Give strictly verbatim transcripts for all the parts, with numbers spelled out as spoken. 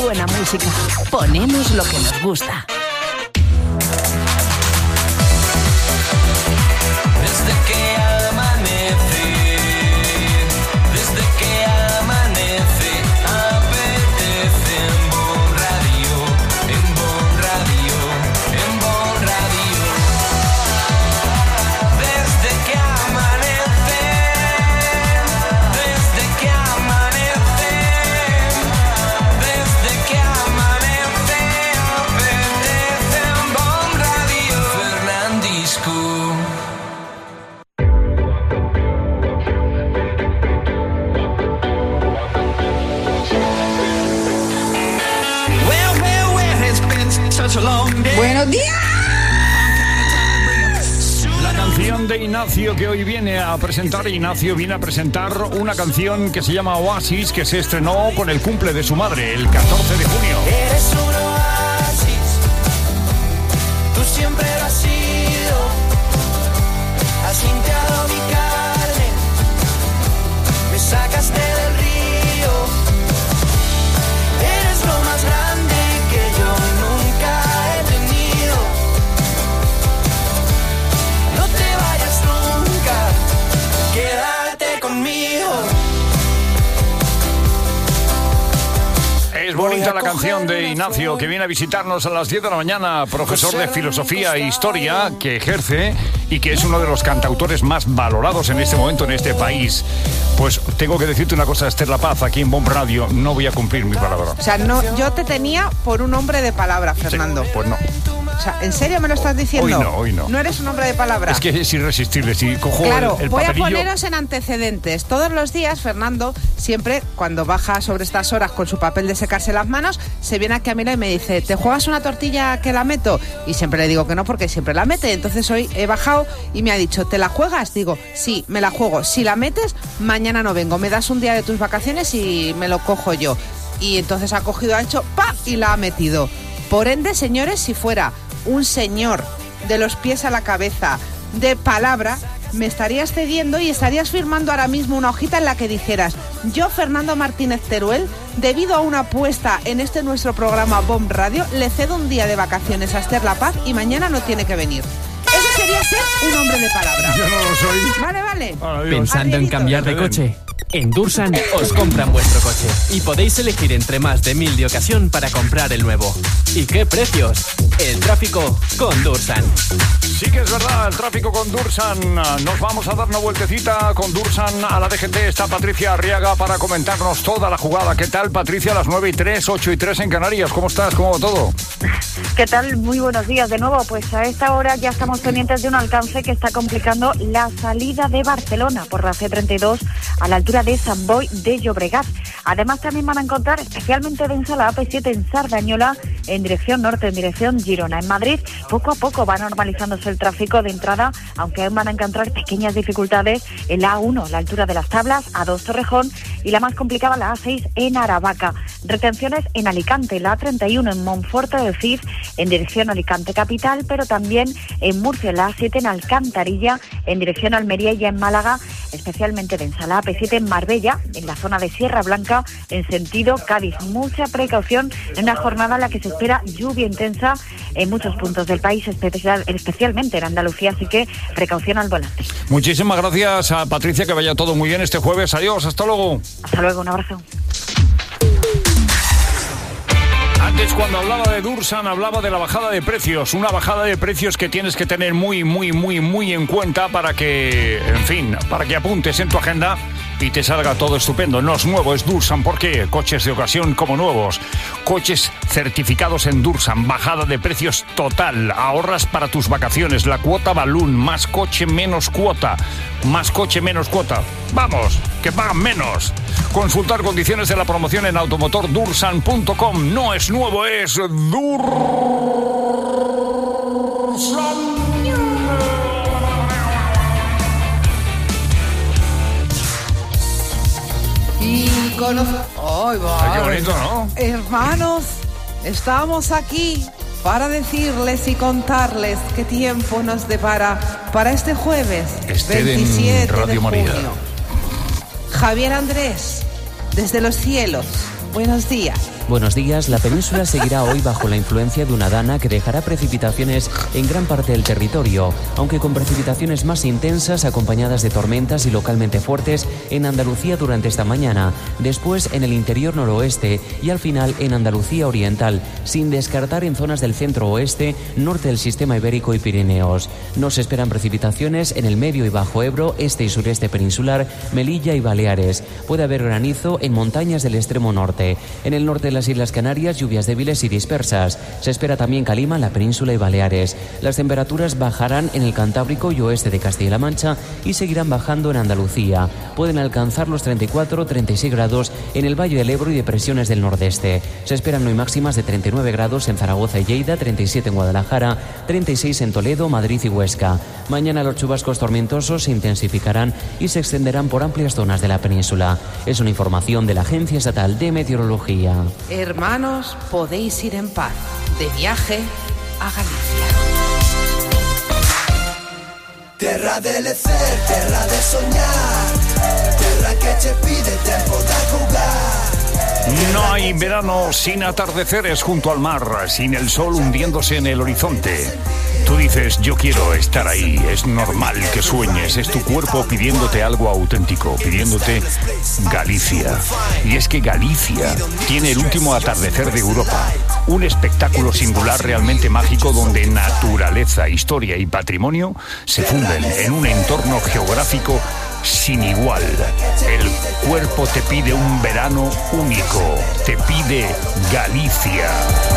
buena música. Ponemos lo que nos gusta. Desde que amanece, desde que amanece, apetece en Bon Radio, en Bon Radio, en Bon Radio. Desde que amanece, desde que amanece, desde que amanece, apetece en Bon Radio. Fernandisco. ¡Buenos días! La canción de Ignacio que hoy viene a presentar. Ignacio viene a presentar una canción que se llama Oasis, que se estrenó con el cumple de su madre, el catorce de junio. Eres un oasis, tú siempre lo has sido, has limpiado mi carne, me sacaste del río, eres lo más grande que yo nunca he tenido, no te vayas nunca, quédate conmigo. Es bonita la canción de Ignacio, que viene a visitarnos a las diez de la mañana, profesor de filosofía e historia que ejerce y que es uno de los cantautores más valorados en este momento en este país. Pues tengo que decirte una cosa, Esther La Paz, aquí en Bon Radio, no voy a cumplir mi palabra. O sea, no, yo te tenía por un hombre de palabra, Fernando. Sí, pues no. O sea, ¿en serio me lo estás diciendo? Hoy no, hoy no. No eres un hombre de palabra. Es que es irresistible. Si cojo Claro, el, el voy papelillo... a poneros en antecedentes. Todos los días, Fernando, siempre cuando baja sobre estas horas con su papel de secarse las manos, se viene aquí a mirar y me dice, ¿te juegas una tortilla que la meto? Y siempre le digo que no, porque siempre la mete. Entonces hoy he bajado y me ha dicho, ¿te la juegas? Digo, sí, me la juego. Si la metes, mañana no vengo. Me das un día de tus vacaciones y me lo cojo yo. Y entonces ha cogido, ha hecho ¡pa! Y la ha metido. Por ende, señores, si fuera un señor de los pies a la cabeza, de palabra, me estarías cediendo y estarías firmando ahora mismo una hojita en la que dijeras, yo, Fernando Martínez Teruel, debido a una apuesta en este nuestro programa Bon Radio, le cedo un día de vacaciones a Esther La Paz y mañana no tiene que venir. Eso sería ser un hombre de palabra. Yo no lo soy. Vale, vale. Adiós. ¿Pensando en cambiar de coche? En Dursan os compran vuestro coche y podéis elegir entre más de mil de ocasión para comprar el nuevo. ¿Y qué precios? El tráfico con Dursan. Sí que es verdad, el tráfico con Dursan. Nos vamos a dar una vueltecita con Dursan a la D G T. Está Patricia Arriaga para comentarnos toda la jugada. ¿Qué tal, Patricia? A las nueve y tres, ocho y tres en Canarias. ¿Cómo estás? ¿Cómo va todo? ¿Qué tal? Muy buenos días de nuevo. Pues a esta hora ya estamos pendientes de un alcance que está complicando la salida de Barcelona por la C treinta y dos a la altura de Sant Boi de Llobregat. Además también van a encontrar especialmente densa la A P siete en Sardañola en dirección norte, en dirección Girona. En Madrid poco a poco va normalizándose el tráfico de entrada, aunque aún van a encontrar pequeñas dificultades en la A uno, la altura de las Tablas, A dos Torrejón y la más complicada la A seis en Aravaca. Retenciones en Alicante, la A treinta y uno en Monforte de Cid en dirección Alicante capital, pero también en Murcia, la A siete en Alcantarilla en dirección Almería y en Málaga especialmente densa la A P siete en Marbella, en la zona de Sierra Blanca en sentido Cádiz. Mucha precaución en una jornada en la que se espera lluvia intensa en muchos puntos del país, especial, especialmente en Andalucía, así que precaución al volante. Muchísimas gracias a Patricia, que vaya todo muy bien este jueves. Adiós, hasta luego. Hasta luego, un abrazo. Antes, cuando hablaba de Dursan, hablaba de la bajada de precios. Una bajada de precios que tienes que tener muy, muy, muy, muy en cuenta para que, en fin, para que apuntes en tu agenda y te salga todo estupendo. No es nuevo, es Dursan. ¿Por qué? Coches de ocasión como nuevos. Coches certificados en Dursan. Bajada de precios total. Ahorras para tus vacaciones. La cuota Balloon. Más coche, menos cuota. Más coche, menos cuota. ¡Vamos! ¡Que pagan menos! Consultar condiciones de la promoción en automotor dursan punto com. No es nuevo, es Dursan. Y con los... ¡Ay, va! Ay, qué bonito, ¿no? Hermanos, estamos aquí para decirles y contarles qué tiempo nos depara para este jueves Estén veintisiete en Radio de María. junio. Javier Andrés, desde los cielos, buenos días. Buenos días. La península seguirá hoy bajo la influencia de una dana que dejará precipitaciones en gran parte del territorio, aunque con precipitaciones más intensas acompañadas de tormentas y localmente fuertes en Andalucía durante esta mañana, después en el interior noroeste y al final en Andalucía oriental, sin descartar en zonas del centro-oeste, norte del sistema ibérico y Pirineos. No se esperan precipitaciones en el medio y bajo Ebro, este y sureste peninsular, Melilla y Baleares. Puede haber granizo en montañas del extremo norte. En el norte de las Islas Canarias, lluvias débiles y dispersas. Se espera también calima en la península y Baleares. Las temperaturas bajarán en el Cantábrico y oeste de Castilla-La Mancha y seguirán bajando en Andalucía. Pueden alcanzar los treinta y cuatro a treinta y seis grados en el Valle del Ebro y depresiones del nordeste. Se esperan hoy máximas de treinta y nueve grados en Zaragoza y Lleida, treinta y siete en Guadalajara, treinta y seis en Toledo, Madrid y Huesca. Mañana los chubascos tormentosos se intensificarán y se extenderán por amplias zonas de la península. Es una información de la Agencia Estatal de Meteorología. Hermanos, podéis ir en paz de viaje a Galicia. Terra de lecer, terra de soñar, terra que te pide tiempo de jugar. No hay verano sin atardeceres junto al mar, sin el sol hundiéndose en el horizonte. Tú dices, yo quiero estar ahí, es normal que sueñes, es tu cuerpo pidiéndote algo auténtico, pidiéndote Galicia. Y es que Galicia tiene el último atardecer de Europa, un espectáculo singular realmente mágico donde naturaleza, historia y patrimonio se funden en un entorno geográfico sin igual. El cuerpo te pide un verano único, te pide Galicia.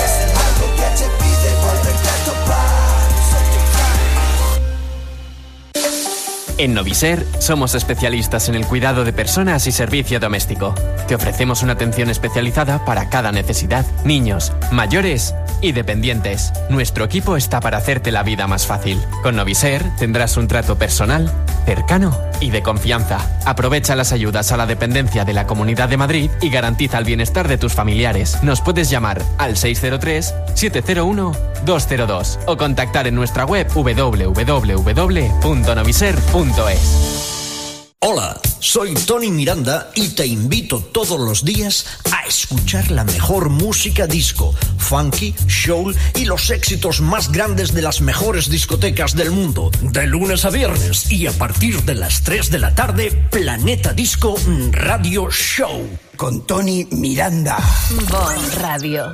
En Noviser somos especialistas en el cuidado de personas y servicio doméstico. Te ofrecemos una atención especializada para cada necesidad, niños, mayores y dependientes. Nuestro equipo está para hacerte la vida más fácil. Con Noviser tendrás un trato personal, cercano y de confianza. Aprovecha las ayudas a la dependencia de la Comunidad de Madrid y garantiza el bienestar de tus familiares. Nos puedes llamar al seis cero tres, siete cero uno, dos cero dos o contactar en nuestra web doble u doble u doble u punto noviser punto es. Hola, soy Tony Miranda y te invito todos los días a escuchar la mejor música disco, funky, soul y los éxitos más grandes de las mejores discotecas del mundo. De lunes a viernes y a partir de las tres de la tarde, Planeta Disco Radio Show. Con Tony Miranda. Bon Radio.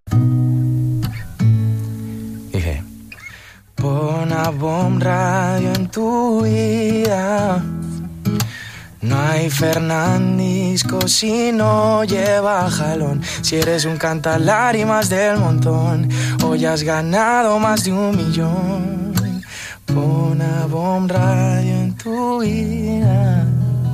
Dije, pon a Bon Radio en tu vida. No hay Fernandisco si no lleva jalón. Si eres un cantalárimas del montón, hoy has ganado más de un millón. Pon a Bon Radio en tu vida.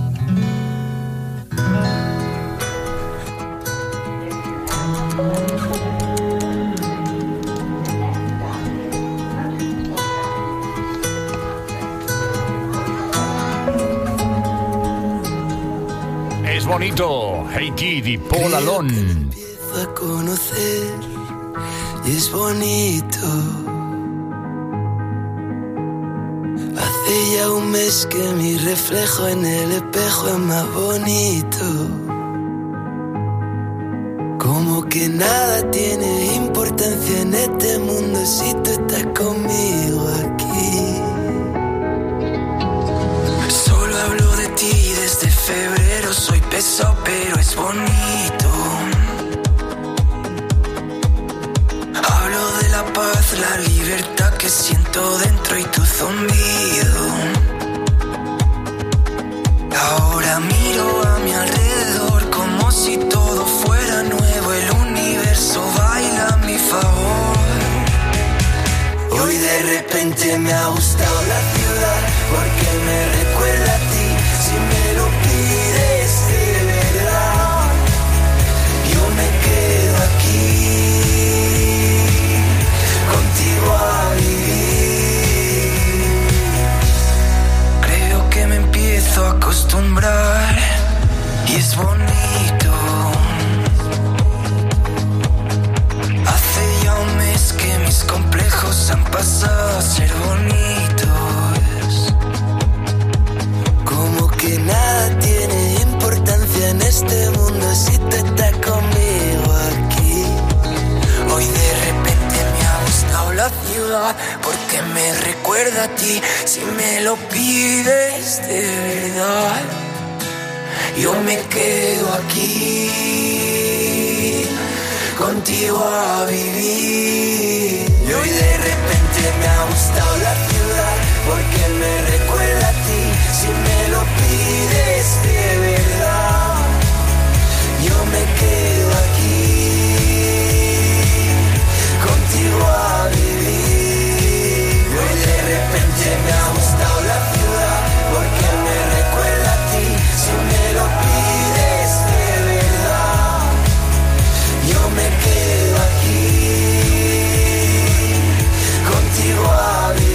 Es bonito, Hey Kid y Paul Alon. Empiezo a conocer y es bonito. Hace ya un mes que mi reflejo en el espejo es más bonito. Como que nada tiene importancia en este mundo si tú estás conmigo aquí. Solo hablo de ti desde febrero, soy pesado pero es bonito. Hablo de la paz, la libertad que siento dentro y tu zumbido. Ahora miro a mi alrededor como si todo fuera nuevo, el universo baila a mi favor. Hoy de repente me ha gustado la ciudad porque me recuerda a ti, si me lo pides de verdad, yo me quedo aquí, contigo a vivir. Creo que me empiezo a acostumbrar y es bonito. Hace ya un mes que mis complejos han pasado a ser bonitos. ciudad, porque me recuerda a ti. Si me lo pides de verdad, yo me quedo aquí, contigo a vivir. Y hoy de repente me ha gustado la ciudad, porque me recuerda a ti. Si me lo pides de verdad, yo me quedo aquí, contigo a vivir. Y hoy de repente me ha gustado la ciudad, porque me recuerda a ti. Si me lo pides de verdad, yo me quedo aquí, contigo a vivir.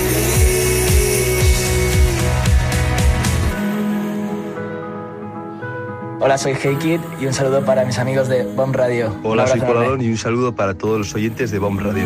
Hola, soy Hey Kid y un saludo para mis amigos de Bomb Radio. Hola, soy Polalón y un saludo para todos los oyentes de Bomb Radio.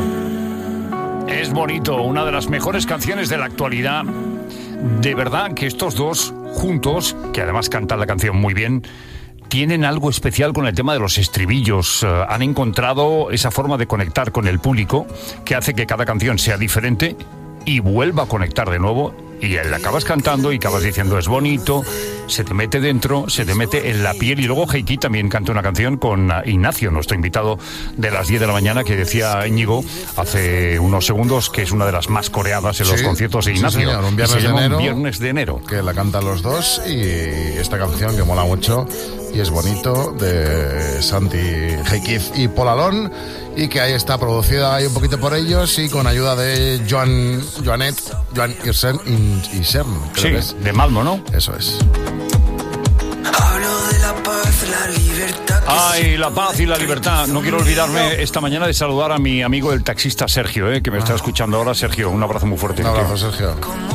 Es bonito, una de las mejores canciones de la actualidad. De verdad que estos dos juntos, que además cantan la canción muy bien, tienen algo especial con el tema de los estribillos. Uh, han encontrado esa forma de conectar con el público que hace que cada canción sea diferente y vuelva a conectar de nuevo. Y la acabas cantando y acabas diciendo es bonito, se te mete dentro, se te mete en la piel. Y luego Heiki también canta una canción con Ignacio, nuestro invitado de las diez de la mañana, que decía Íñigo hace unos segundos que es una de las más coreadas en los sí, conciertos de Ignacio. Sí, señor, un viernes, se llama de enero, un viernes de enero. Que la cantan los dos y esta canción que mola mucho y es bonito, de Santi Heiki y Polalón, y que ahí está producida ahí un poquito por ellos y con ayuda de Joan, Joanet, Joan Irsen y Sern. Sí, de Malmo, ¿no? Eso es. Hablo de la paz, la libertad. Ay, la paz y la libertad. No quiero olvidarme esta mañana de saludar a mi amigo el taxista Sergio, eh, que me está escuchando ahora. Sergio, un abrazo muy fuerte. Un abrazo, Sergio.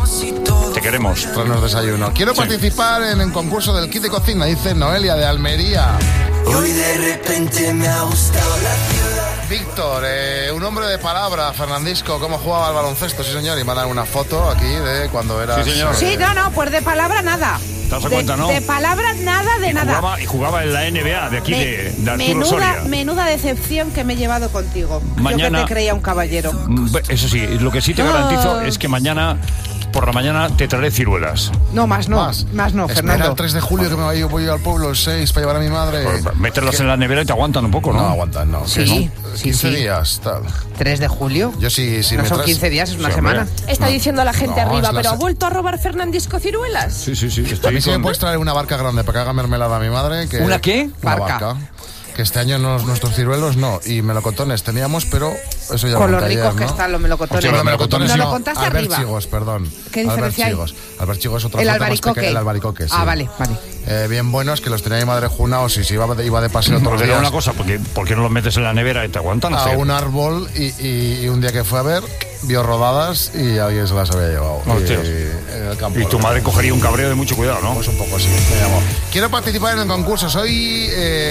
Te queremos. Traernos desayuno. Quiero sí. participar en el concurso del kit de cocina, dice Noelia de Almería. Hoy de repente me ha gustado la ciudad. Víctor, eh, un hombre de palabra, Fernandisco, ¿cómo jugaba al baloncesto? Sí, señor, y mandan una foto aquí de cuando era... Sí, señor. Sí, no, no, pues de palabra nada. ¿Te das de, cuenta, no? De palabra nada, de y nada. Jugaba, y jugaba en la N B A de aquí, Me, de, de Arturo menuda, Soria. Menuda decepción que me he llevado contigo. Mañana, Yo que te creía un caballero. Eso sí, lo que sí te garantizo oh. es que mañana... Por la mañana te traeré ciruelas. No, más no, más, más no, Espera Fernando. el tres de julio que me voy, voy al pueblo el seis para llevar a mi madre. Pues, mételas en la nevera y te aguantan un poco, ¿no? No aguantan, no. Sí, ¿no? sí, quince sí. días, tal. ¿tres de julio? Yo sí, sí no me son traes... quince días, es una sí, semana. Está no. diciendo la gente no, arriba, pero se... ¿ha vuelto a robar Fernandisco ciruelas? Sí, sí, sí. A mí sí me puedes traer una barca grande para que haga mermelada a mi madre. Que... ¿Una qué? Una barca. barca. Que este año nos, nuestros ciruelos no, y melocotones teníamos, pero eso ya con lo los ricos ayer, que ¿no? están los melocotones. Hostia, los melocotones no, no, lo contaste Albert arriba. Chigos, perdón. ¿Qué Albert diferencia hay? Chigos. Albert Chigos es otra El fruta más albaricoque. pequeña, el albaricoque, sí. Ah, vale, vale. Eh, bien buenos, que los tenía mi madre junaos y si iba de, iba de paseo todos los Pero días. una cosa, ¿por qué, ¿por qué no los metes en la nevera y te aguantan? A un árbol y, y, y un día que fue a ver, vio rodadas y alguien se las había llevado. Hostias. Y, en el campo, y tu madre cogería un cabreo de mucho cuidado, ¿no? Pues un poco así, me llamó. Quiero participar en el concurso. Soy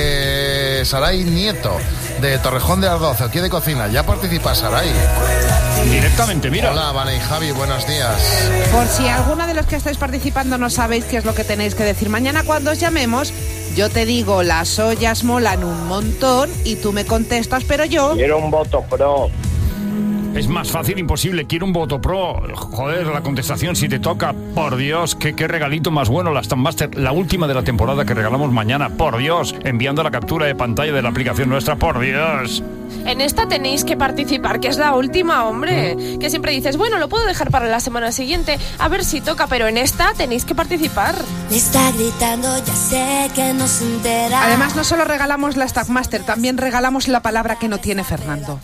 eh, Saray Nieto, de Torrejón de Ardoz, el kit de cocina. Ya participa Saray. Directamente, mira. Hola, Vane y Javi, buenos días. Por si alguno de los que estáis participando no sabéis qué es lo que tenéis que decir mañana cuando os llamemos, yo te digo, las ollas molan un montón y tú me contestas, pero yo... Quiero un voto pro. Es más fácil, imposible. Quiero un voto pro. Joder, la contestación si te toca. Por Dios, qué, qué regalito más bueno. La Stand Master, la última de la temporada que regalamos mañana. Por Dios, enviando la captura de pantalla de la aplicación nuestra. Por Dios. En esta tenéis que participar, que es la última, hombre. Mm. Que siempre dices, bueno, lo puedo dejar para la semana siguiente, a ver si toca, pero en esta tenéis que participar. Me está gritando, ya sé que no se entera. Además, no solo regalamos la Stack Master, también regalamos la palabra que no tiene Fernando.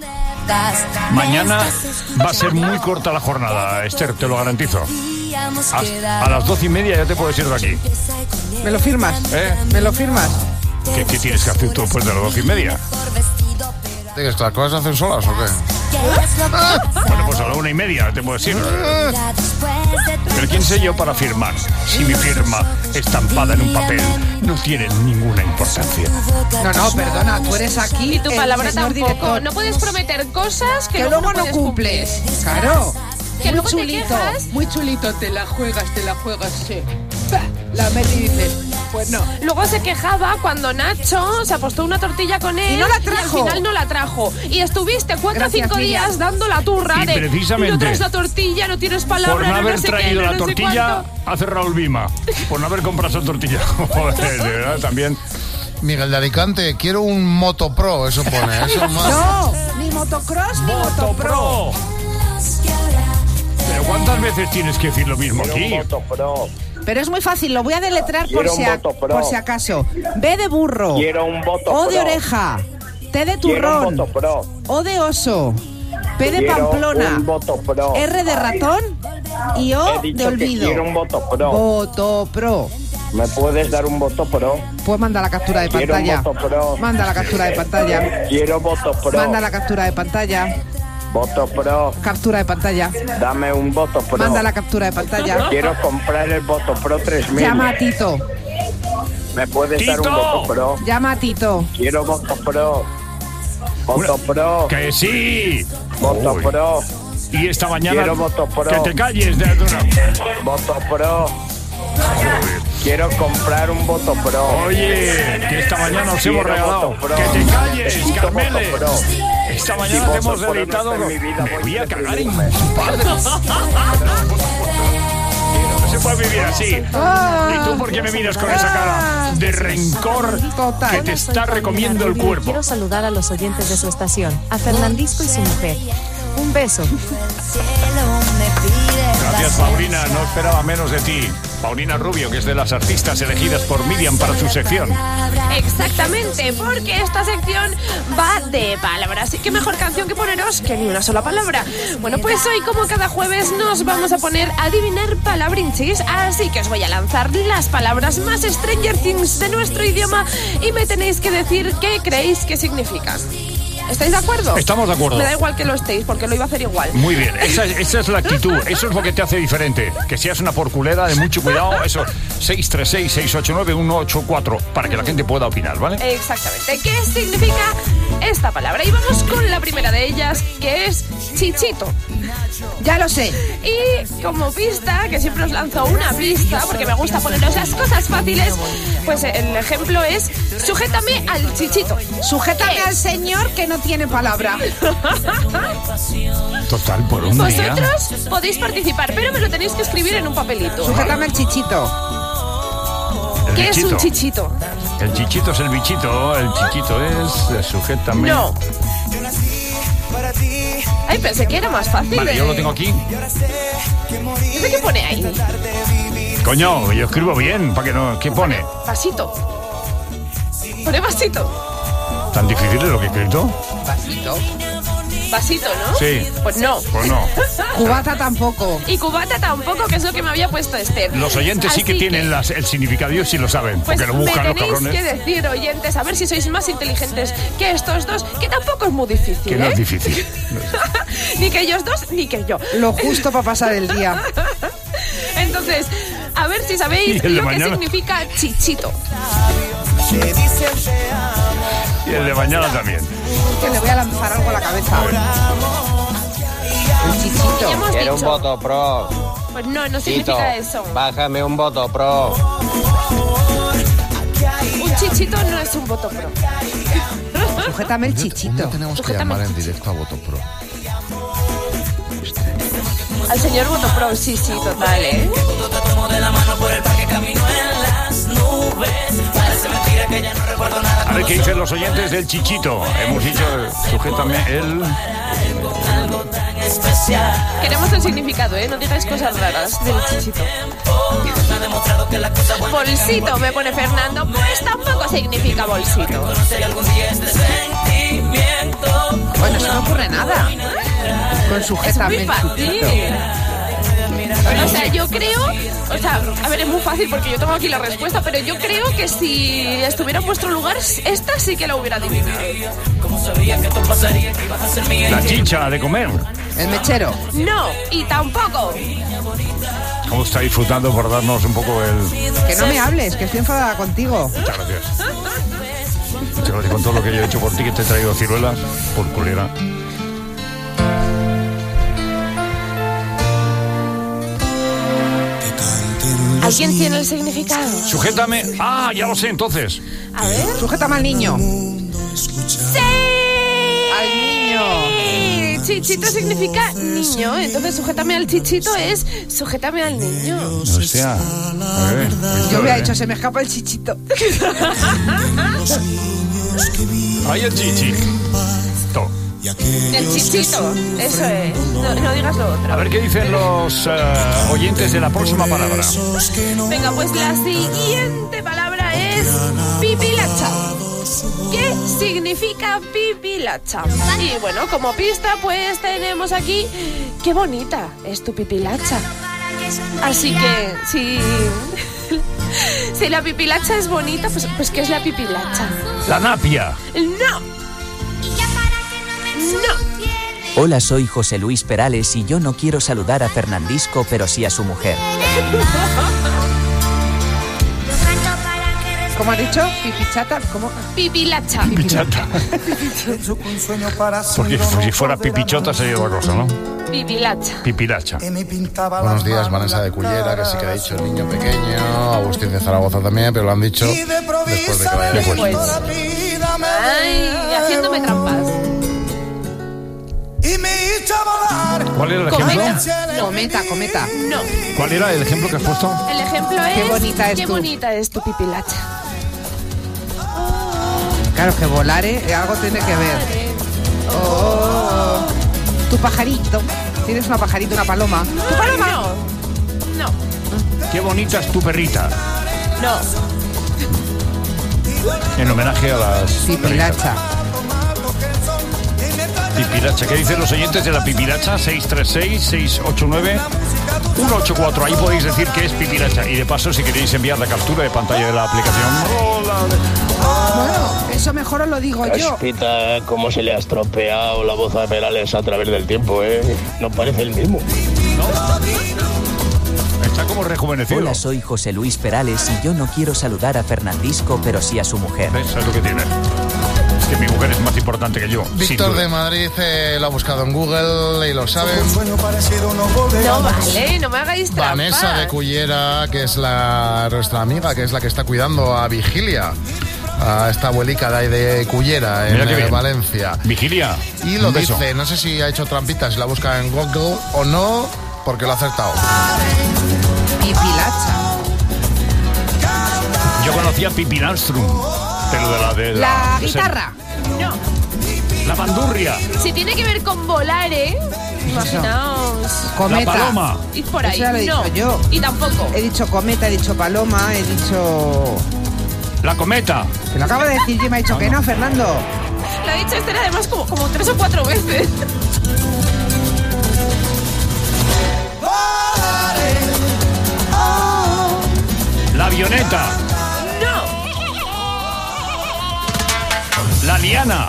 Mañana va a ser muy corta la jornada, Esther, te lo garantizo. A, a las doce y media ya te puedes ir de aquí. ¿Me lo firmas? ¿Eh? ¿Me lo firmas? ¿Qué, qué tienes que hacer tú después de las doce y media? ¿Tienes que las cosas se hacen solas o qué? Bueno, pues a la una y media te puedes ir. Pero ¿quién sé yo para firmar? Si mi firma estampada en un papel no tiene ninguna importancia. No, no, perdona, tú eres aquí. Y tu el palabra señor tampoco. director. No puedes prometer cosas que, que luego, luego no, no cumples. Cumplir. Claro. Que muy luego te chulito, quejas. muy chulito, te la juegas, te la juegas, sí. La Meli dice, Pues no. Luego se quejaba cuando Nacho se apostó una tortilla con él y no la trajo. Y al final no la trajo. Y estuviste cuatro o cinco Miriam. días dando la turra Y de precisamente no traes la tortilla, no tienes palabra, por no haber no sé traído qué, no la no sé tortilla, cuánto. ha cerrado el Bima. Por no haber comprado esa tortilla. Joder, de verdad, también. Miguel de Alicante, quiero un Motopro, eso pone. Eso más. No, ni motocross ni motopro. Pero ¿cuántas veces tienes que decir lo mismo aquí? Pero es muy fácil, lo voy a deletrear por Quiero si, un a- voto pro. por si acaso. B de burro. Quiero un voto O de pro. oreja. T de Quiero un turrón. voto pro. O de oso. P de Quiero Pamplona. un voto pro. R de ratón. Y O He dicho de olvido. que quiero un voto pro. Voto pro. ¿Me puedes dar un voto pro? Pues manda la captura de Quiero un pantalla. voto pro. Manda la captura de pantalla. Quiero voto pro. Manda la captura de pantalla. Voto pro. Captura de pantalla. Dame un voto pro. Manda la captura de pantalla. Quiero comprar el voto pro tres mil. Llama a Tito. ¿Me puedes dar un ¡Tito! voto pro? Llama a Tito. Quiero voto pro. Voto pro. ¡Que sí! Voto Uy. pro. Y esta mañana... Quiero voto pro. ¡Que te calles! De, de una... Voto pro. Quiero comprar un voto pro. Oye, que esta mañana os hemos Quiero regalado. voto pro. ¡Que te calles, Necesito Carmele! voto pro. Esta Si mañana te voto hemos pro no deleitado... está en mi vida, Me voy voy a a cagar en deprimirme. tu padre. No se puede vivir así. ¿Y tú por qué me miras con esa cara de rencor que te está recomiendo el cuerpo? Quiero saludar a los oyentes de su estación, a Fernandisco y su mujer. Un beso. Gracias, Paulina. No esperaba menos de ti. Paulina Rubio, que es de las artistas elegidas por Miriam para su sección. Exactamente, porque esta sección va de palabras. ¿Y qué mejor canción que poneros que ni una sola palabra? Bueno, pues hoy, como cada jueves, nos vamos a poner a adivinar palabrinchis. Así que os voy a lanzar las palabras más Stranger Things de nuestro idioma y me tenéis que decir qué creéis que significan. ¿Estáis de acuerdo? Estamos de acuerdo. Me da igual que lo estéis, porque lo iba a hacer igual. Muy bien, esa, esa es la actitud, eso es lo que te hace diferente. Que seas una porculera de mucho cuidado, eso, seis tres seis, seis ocho nueve, uno ocho cuatro, para que la gente pueda opinar, ¿vale? Exactamente. ¿Qué significa esta palabra? Y vamos con la primera de ellas, que es chichito. Ya lo sé. Y como pista, que siempre os lanzo una pista, porque me gusta poneros las cosas fáciles, pues el ejemplo es sujétame al chichito. Sujétame al señor que no tiene palabra. Total, por un día. Vosotros podéis participar, pero me lo tenéis que escribir en un papelito. Sujétame el chichito. El ¿Qué es bichito. un chichito? El chichito es el bichito, el chiquito es eh, sujétame. No. Ay, pensé que era más fácil. Vale, de- yo lo tengo aquí. ¿De qué pone ahí? Coño, yo escribo bien, ¿para qué no? ¿Qué pone? Vasito. Pone vasito. ¿Tan difícil es lo que he escrito? Vasito. Vasito, ¿no? Sí. Pues no. Pues no. Cubata tampoco. Y cubata tampoco, que es lo que me había puesto Esther. Los oyentes sí que Así tienen las- el significado, ellos sí lo saben, Pues porque lo me buscan los tenéis cabrones. que decir, oyentes, a ver si sois más inteligentes que estos dos, que tampoco es muy difícil, Que no ¿eh? es difícil. Ni que ellos dos, ni que yo. Lo justo para pasar el día. Entonces, a ver si sabéis Y el de lo que mañana. significa chichito. Y el de mañana también. Que le voy a lanzar algo a la cabeza. El chichito. Ya hemos Quiero un dicho. voto pro. Pues no, no Tito, significa eso. bájame un voto pro. Un chichito no es un voto pro. Sujétame el Un día chichito. tenemos que Sujétame llamar el en directo a Voto Pro. Al señor voto pro, sí, sí, total, ¿eh? A ver qué dicen los oyentes del chichito. Hemos dicho, sujétame el... Queremos el significado, ¿eh? No digáis cosas raras del chichito. Bolsito, me pone Fernando. Pues tampoco significa bolsito. Bueno, no se me ocurre nada. Con Es sujétame muy el fácil. chichito. O sea, yo creo, o sea, a ver, es muy fácil porque yo tengo aquí la respuesta, pero yo creo que si estuviera en vuestro lugar, esta sí que la hubiera adivinado. La chicha de comer. El mechero. No, y tampoco. ¿Cómo está disfrutando por darnos un poco el... Que no me hables, que estoy enfadada contigo. Muchas gracias. Muchas gracias con todo lo que yo he hecho por ti, que te he traído ciruelas por culera. Al ¿Alguien tiene el significado? Sujétame. Ah, ya lo sé entonces. A ver. Sujétame al niño. ¡Sí! Al niño. Chichito significa niño, entonces sujétame al chichito es sujétame al niño. Hostia. A ver, Yo hubiera dicho, se me escapa el chichito. Ay, el chichi. To. El chichito, eso es. No, no digas lo otro. A ver qué dicen los uh, oyentes de la próxima palabra. Venga, pues la siguiente palabra es pipilacha. ¿Qué significa pipilacha? Y bueno, como pista, pues tenemos aquí qué bonita es tu pipilacha. Así que, si, si la pipilacha es bonita, pues, pues ¿qué es la pipilacha? La napia. No. No. Hola, soy José Luis Perales y yo no quiero saludar a Fernandisco, pero sí a su mujer. ¿Cómo ha dicho? ¿Pipichata? ¿Cómo? Pipilacha. Pipichata. Porque si fuera pipichota sería otra cosa, ¿no? Pipilacha. Pipilacha. Buenos días, Vanessa de Cullera, que sí que ha dicho el niño pequeño. Agustín de Zaragoza también, pero lo han dicho después de que vaya Después. Ay, haciéndome trampas. ¿Cuál era el ejemplo? Cometa. Cometa, cometa. No. ¿Cuál era el ejemplo que has puesto? El ejemplo es Qué bonita es qué tu- bonita es tu pipilacha. Claro que volar, ¿eh? Algo tiene que ver. Oh, tu pajarito. Tienes una pajarita, una paloma. ¿Tu paloma? No. No. Qué bonita es tu perrita. No. En homenaje a las Pipilacha. Pipilacha. ¿Qué dicen los oyentes de la pipilacha? seis tres seis, seis ocho nueve, uno ocho cuatro. Ahí podéis decir que es pipilacha. Y de paso, si queréis enviar la captura de pantalla de la aplicación. Hola. Bueno, eso mejor os lo digo yo. Caspita, cómo se le ha estropeado la voz a Perales a través del tiempo, ¿eh? No parece el mismo. Está como rejuvenecido. Hola, soy José Luis Perales y yo no quiero saludar a Fernandisco, pero sí a su mujer. Eso es lo que tiene. Es que mi mujer es más importante que yo. Víctor de Madrid eh, lo ha buscado en Google y lo saben. No vale, no me hagáis trampas. Vanessa de Cullera, que es la nuestra amiga, que es la que está cuidando a Vigilia, a esta abuelica de ahí de Cullera, en Mira qué eh, bien. Valencia. Vigilia. Y lo Un beso. dice, no sé si ha hecho trampitas, si la busca en Google o no, porque lo ha acertado. Pipilacha. Yo conocía a Pippi Landström, pero de la de La de guitarra. No. La bandurria. Si tiene que ver con volar, ¿eh? Imaginaos. Cometa. La paloma. Id por ahí. Eso ya lo he no. dicho yo. Y tampoco. He dicho cometa, he dicho paloma, he dicho... La cometa. Te lo acabo de decir y me ha dicho que no, Fernando. Lo ha dicho Esther además como, como tres o cuatro veces. La avioneta. No. La liana.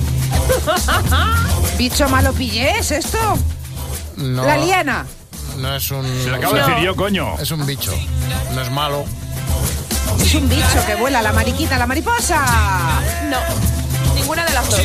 Bicho malo pillé, ¿es esto? No, La liana. no es un... Se lo acabo de No. decir yo, coño. Es un bicho, no es malo. Es un bicho que vuela, la mariquita, la mariposa. No. Ninguna de las dos.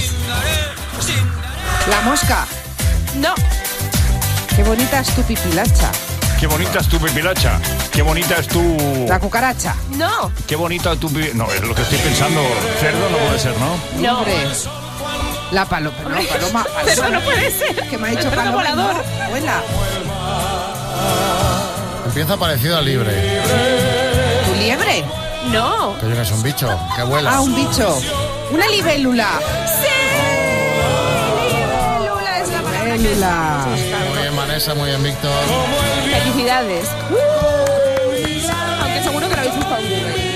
La mosca. No. Qué bonita es tu pipilacha. Qué bonita es tu pipilacha. Qué bonita es tu... La cucaracha. No. Qué bonita tu... pi- No, es lo que estoy pensando. Cerdo no puede ser, ¿no? No. Hombre. La paloma. No, paloma. Pero paloma. no puede ser. Que me ha dicho El cerdo paloma. volador. No, vuela. Empieza parecido al libre, ¿Tu liebre? No. que es un bicho, que vuela. Ah, un bicho. Una libélula. Lula es la palabra que Libélula. Muy bien, Vanessa, muy bien, Víctor. Felicidades. Aunque seguro que lo habéis visto en Google.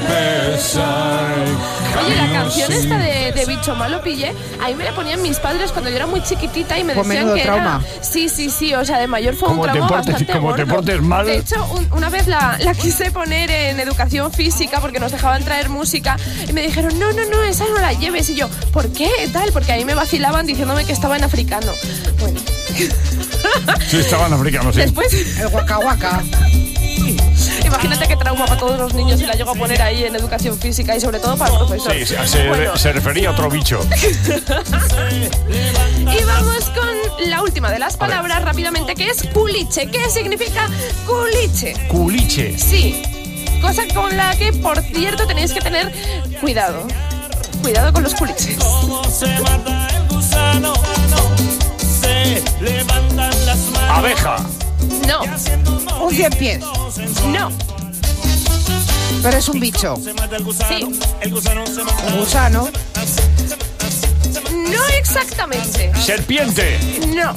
Oye, la canción esta de, de Bicho Malo Pillé, ahí me la ponían mis padres cuando yo era muy chiquitita y me Pues decían menudo que trauma. era... Sí, sí, sí, o sea, de mayor fue un Como te trauma portes- bastante como te gordo. portes mal. De hecho, un- una vez la, la quise poner en educación física porque nos dejaban traer música y me dijeron, no, no, no, esa no la lleves. Y yo, ¿por qué? Tal, porque a mí me vacilaban diciéndome que estaba en africano. Bueno. Sí, estaban africanos, sí. Después... El guaca guaca. Imagínate qué trauma para todos los niños si la llego a poner ahí en educación física y sobre todo para el profesor. Sí, sí, se, Bueno, se refería a otro bicho. y vamos con la última de las palabras rápidamente, que es culiche. ¿Qué significa culiche? Culiche. Sí. Cosa con la que, por cierto, tenéis que tener cuidado. Cuidado con los culiches. Abeja. No. Un cien pies. No. Pero es un bicho. Sí. Un gusano. No exactamente. Serpiente. No.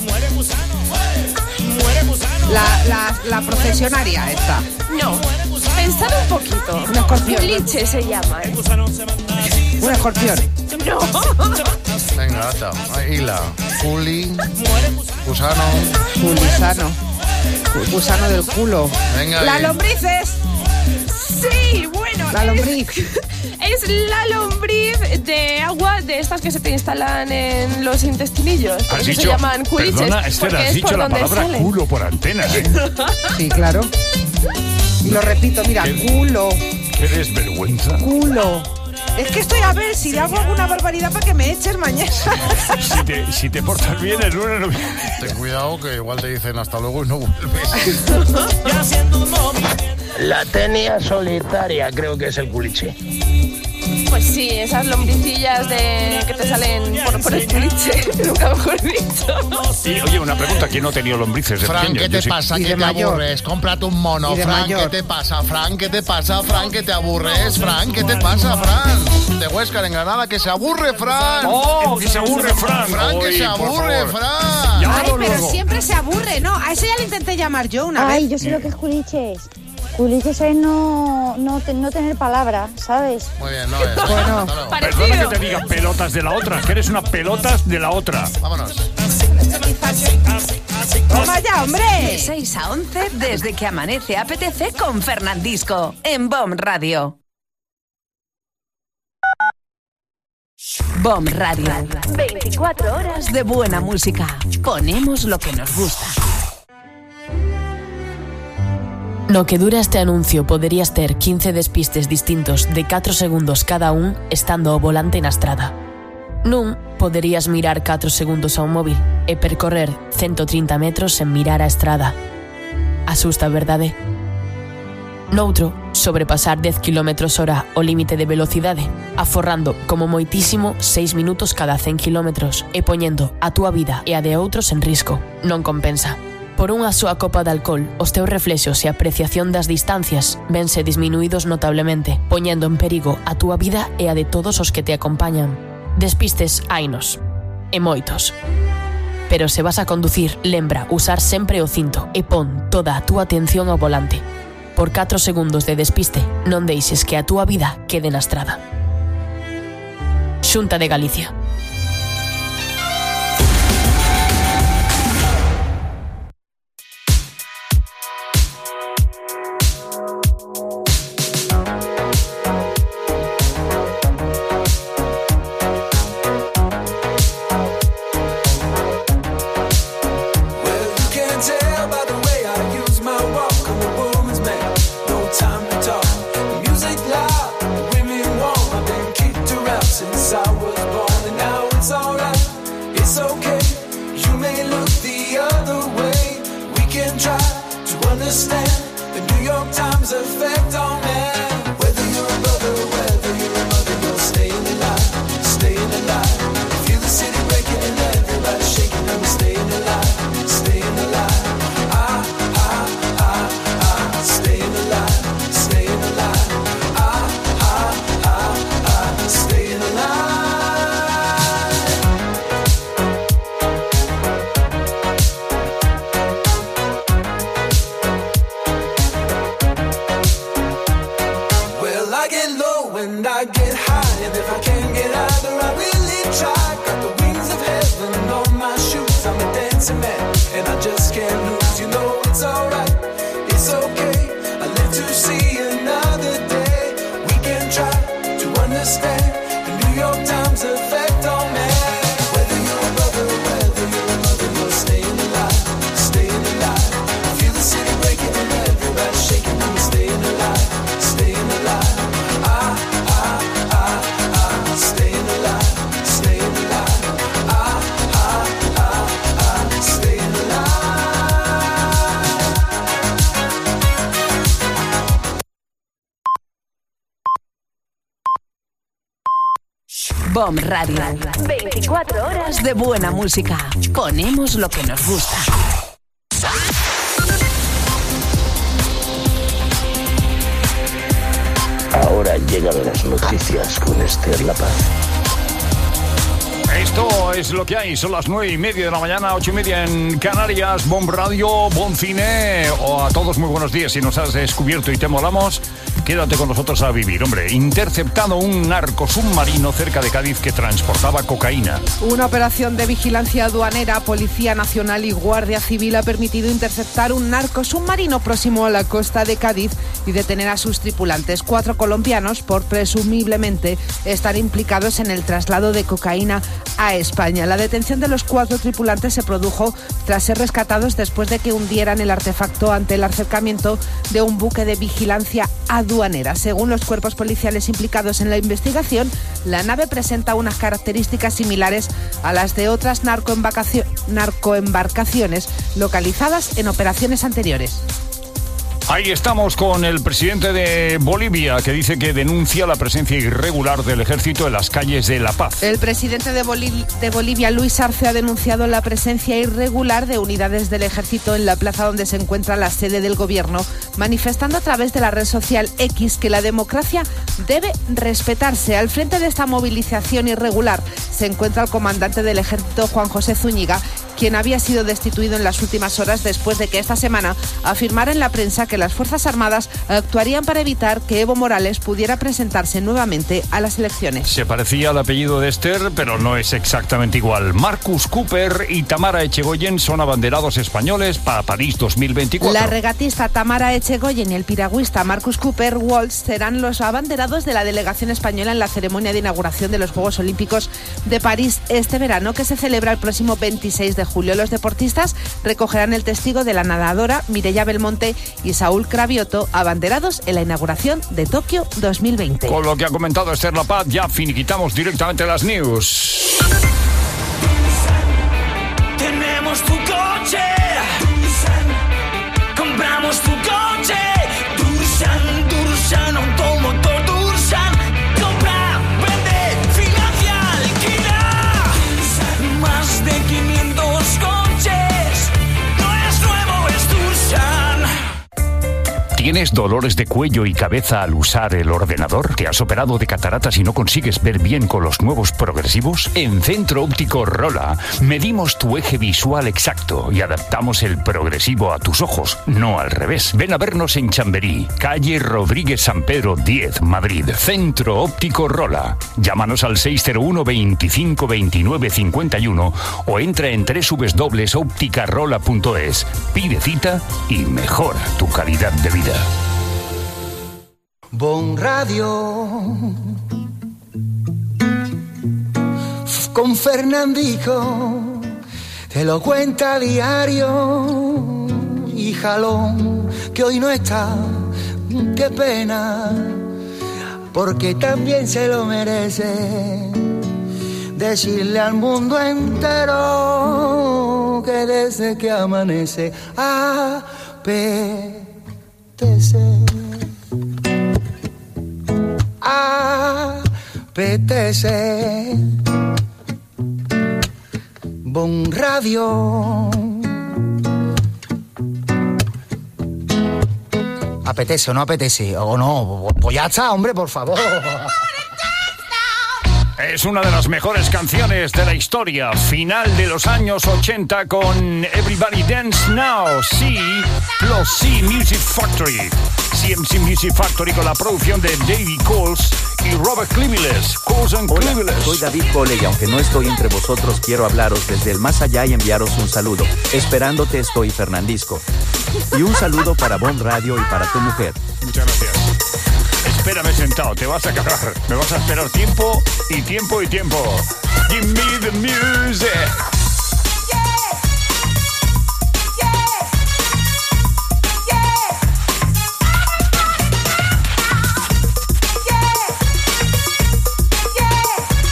La, la, la procesionaria esta. No. Pensad un poquito. Un escorpión. Culiche se llama. Un escorpión. No. Venga, ata. Hila. Culi. Gusano. Gulisano. Gusano del culo. Venga. Las bien. lombrices. Sí, bueno. La lombriz. Es la lombriz de agua de estas que se te instalan en los intestinillos. Por Has eso dicho, se llaman culiches. perdona, Esther, porque has es dicho por la donde palabra sale. culo por antena, ¿eh? Sí, claro. Y lo repito, mira, ¿Qué? culo, Qué desvergüenza. culo. Es que estoy a ver si le hago alguna barbaridad para que me eches mañana. Si te, si te portas bien, el lunes no viene. Ten cuidado que igual te dicen hasta luego y no vuelves. La tenia solitaria creo que es el culiche. Pues sí, esas lombricillas de que te salen por, por el culiche, nunca mejor dicho. Y, oye, una pregunta, ¿quién no ha tenido lombrices de Fran, pequeño? ¿qué Yo te sí. pasa? Y ¿Qué de te mayor. aburres? Cómprate un mono. Y de Fran, mayor. ¿qué te pasa? Fran, ¿qué te pasa? Fran, ¿qué te aburres? Fran, ¿qué te pasa, Fran? De Huesca, en Granada, que se aburre, Fran. ¡Oh, que se aburre, Fran! Fran, que Uy, se por aburre, favor. Fran. Llámalo Ay, pero luego. siempre se aburre, ¿no? A ese ya le intenté llamar yo una Ay, vez. yo sé lo que es culiches. Culiches es no, no, te- no tener palabra, ¿sabes? Muy bien, no es. Bueno, Hasta luego. Perdona que te diga pelotas de la otra, que eres una pelotas de la otra. Vámonos. ¡Toma ya, De hombre! seis a once, desde que amanece apetece con Fernandisco, en B O M Radio. B O M Radio. veinticuatro horas de buena música. Ponemos lo que nos gusta. No que dura este anuncio podrías ter quince despistes distintos de catro segundos cada un estando ao volante na estrada. Nun, poderías mirar catro segundos a un móvil e percorrer ciento trinta metros sen mirar a estrada. Asusta, verdade? Noutro, sobrepasar dez kilómetros hora o límite de velocidade, aforrando como moitísimo seis minutos cada cen kilómetros e poñendo a túa vida e a de outros en risco. Non compensa. Por unha súa copa de alcohol, os teus reflexos e apreciación das distancias vense disminuídos notablemente, poñendo en perigo a túa vida e a de todos os que te acompañan. Despistes hainos, e moitos. Pero se vas a conducir, lembra usar sempre o cinto e pon toda a túa atención ao volante. Por catro segundos de despiste, non deixes que a túa vida quede na estrada. Xunta de Galicia. BOM Radio. veinticuatro horas de buena música. Ponemos lo que nos gusta. Ahora llegan las noticias con Esther La Paz. Esto es lo que hay, son las nueve y media de la mañana, ocho y media en Canarias, BOM Radio, BOM Cine, o a todos muy buenos días. Si nos has descubierto y te molamos, quédate con nosotros a vivir. Hombre, interceptado un narco submarino cerca de Cádiz que transportaba cocaína. Una operación de vigilancia aduanera, Policía Nacional y Guardia Civil ha permitido interceptar un narco submarino próximo a la costa de Cádiz y detener a sus tripulantes, cuatro colombianos, por presumiblemente estar implicados en el traslado de cocaína a España. La detención de los cuatro tripulantes se produjo tras ser rescatados después de que hundieran el artefacto ante el acercamiento de un buque de vigilancia aduanera. Según los cuerpos policiales implicados en la investigación, la nave presenta unas características similares a las de otras narcoembarcacio- narcoembarcaciones localizadas en operaciones anteriores. Ahí estamos con el presidente de Bolivia, que dice que denuncia la presencia irregular del ejército en las calles de La Paz. El presidente de, Boliv- de Bolivia, Luis Arce, ha denunciado la presencia irregular de unidades del ejército en la plaza donde se encuentra la sede del gobierno, manifestando a través de la red social X que la democracia debe respetarse. Al frente de esta movilización irregular se encuentra el comandante del ejército, Juan José Zúñiga, quien había sido destituido en las últimas horas después de que esta semana afirmara en la prensa que las Fuerzas Armadas actuarían para evitar que Evo Morales pudiera presentarse nuevamente a las elecciones. Se parecía al apellido de Esther, pero no es exactamente igual. Marcus Cooper y Tamara Echegoyen son abanderados españoles para París dos mil veinticuatro. La regatista Tamara Echegoyen y el piragüista Marcus Cooper Walsh serán los abanderados de la delegación española en la ceremonia de inauguración de los Juegos Olímpicos de París este verano, que se celebra el próximo veintiséis de julio. Los deportistas recogerán el testigo de la nadadora Mireia Belmonte y Saúl Cravioto, abanderados en la inauguración de Tokio dos mil veinte. Con lo que ha comentado Esther La Paz, ya finiquitamos directamente las news. Tenemos tu coche, compramos tu coche, Dursan, Dursan, automotor Dursan, compra, vende, financia, alquila, más de quinientos coches, no es nuevo, es Dursan. ¿Tienes dolores de cuello y cabeza al usar el ordenador? ¿Te has operado de cataratas y no consigues ver bien con los nuevos progresivos? En Centro Óptico Rola medimos tu eje visual exacto y adaptamos el progresivo a tus ojos, no al revés. Ven a vernos en Chamberí, calle Rodríguez San Pedro diez, Madrid. Centro Óptico Rola. Llámanos al seis cero uno, veinticinco, veintinueve, cincuenta y uno o entra en doble u doble u doble u punto opticarola punto es. Pide cita y mejora tu calidad de vida. BOM Radio con Fernandico te lo cuenta a diario, y Jalón que hoy no está, qué pena, porque también se lo merece. Decirle al mundo entero que desde que amanece apetece, apetece. BOM Radio. ¿Apetece o no apetece? ¿O no? Pues ya está, hombre, por favor. Es una de las mejores canciones de la historia, final de los años ochenta, con Everybody Dance Now, C plus C Music Factory. C M C Music Factory con la producción de David Coles y Robert Clivillés. Coles and Hola, Clivillés. soy David Cole y aunque no estoy entre vosotros, quiero hablaros desde el más allá y enviaros un saludo. Esperándote estoy, Fernandisco. Y un saludo para BOM Radio y para tu mujer. Muchas gracias. Espérame sentado, te vas a cagar. Me vas a esperar tiempo y tiempo y tiempo. Give me the music.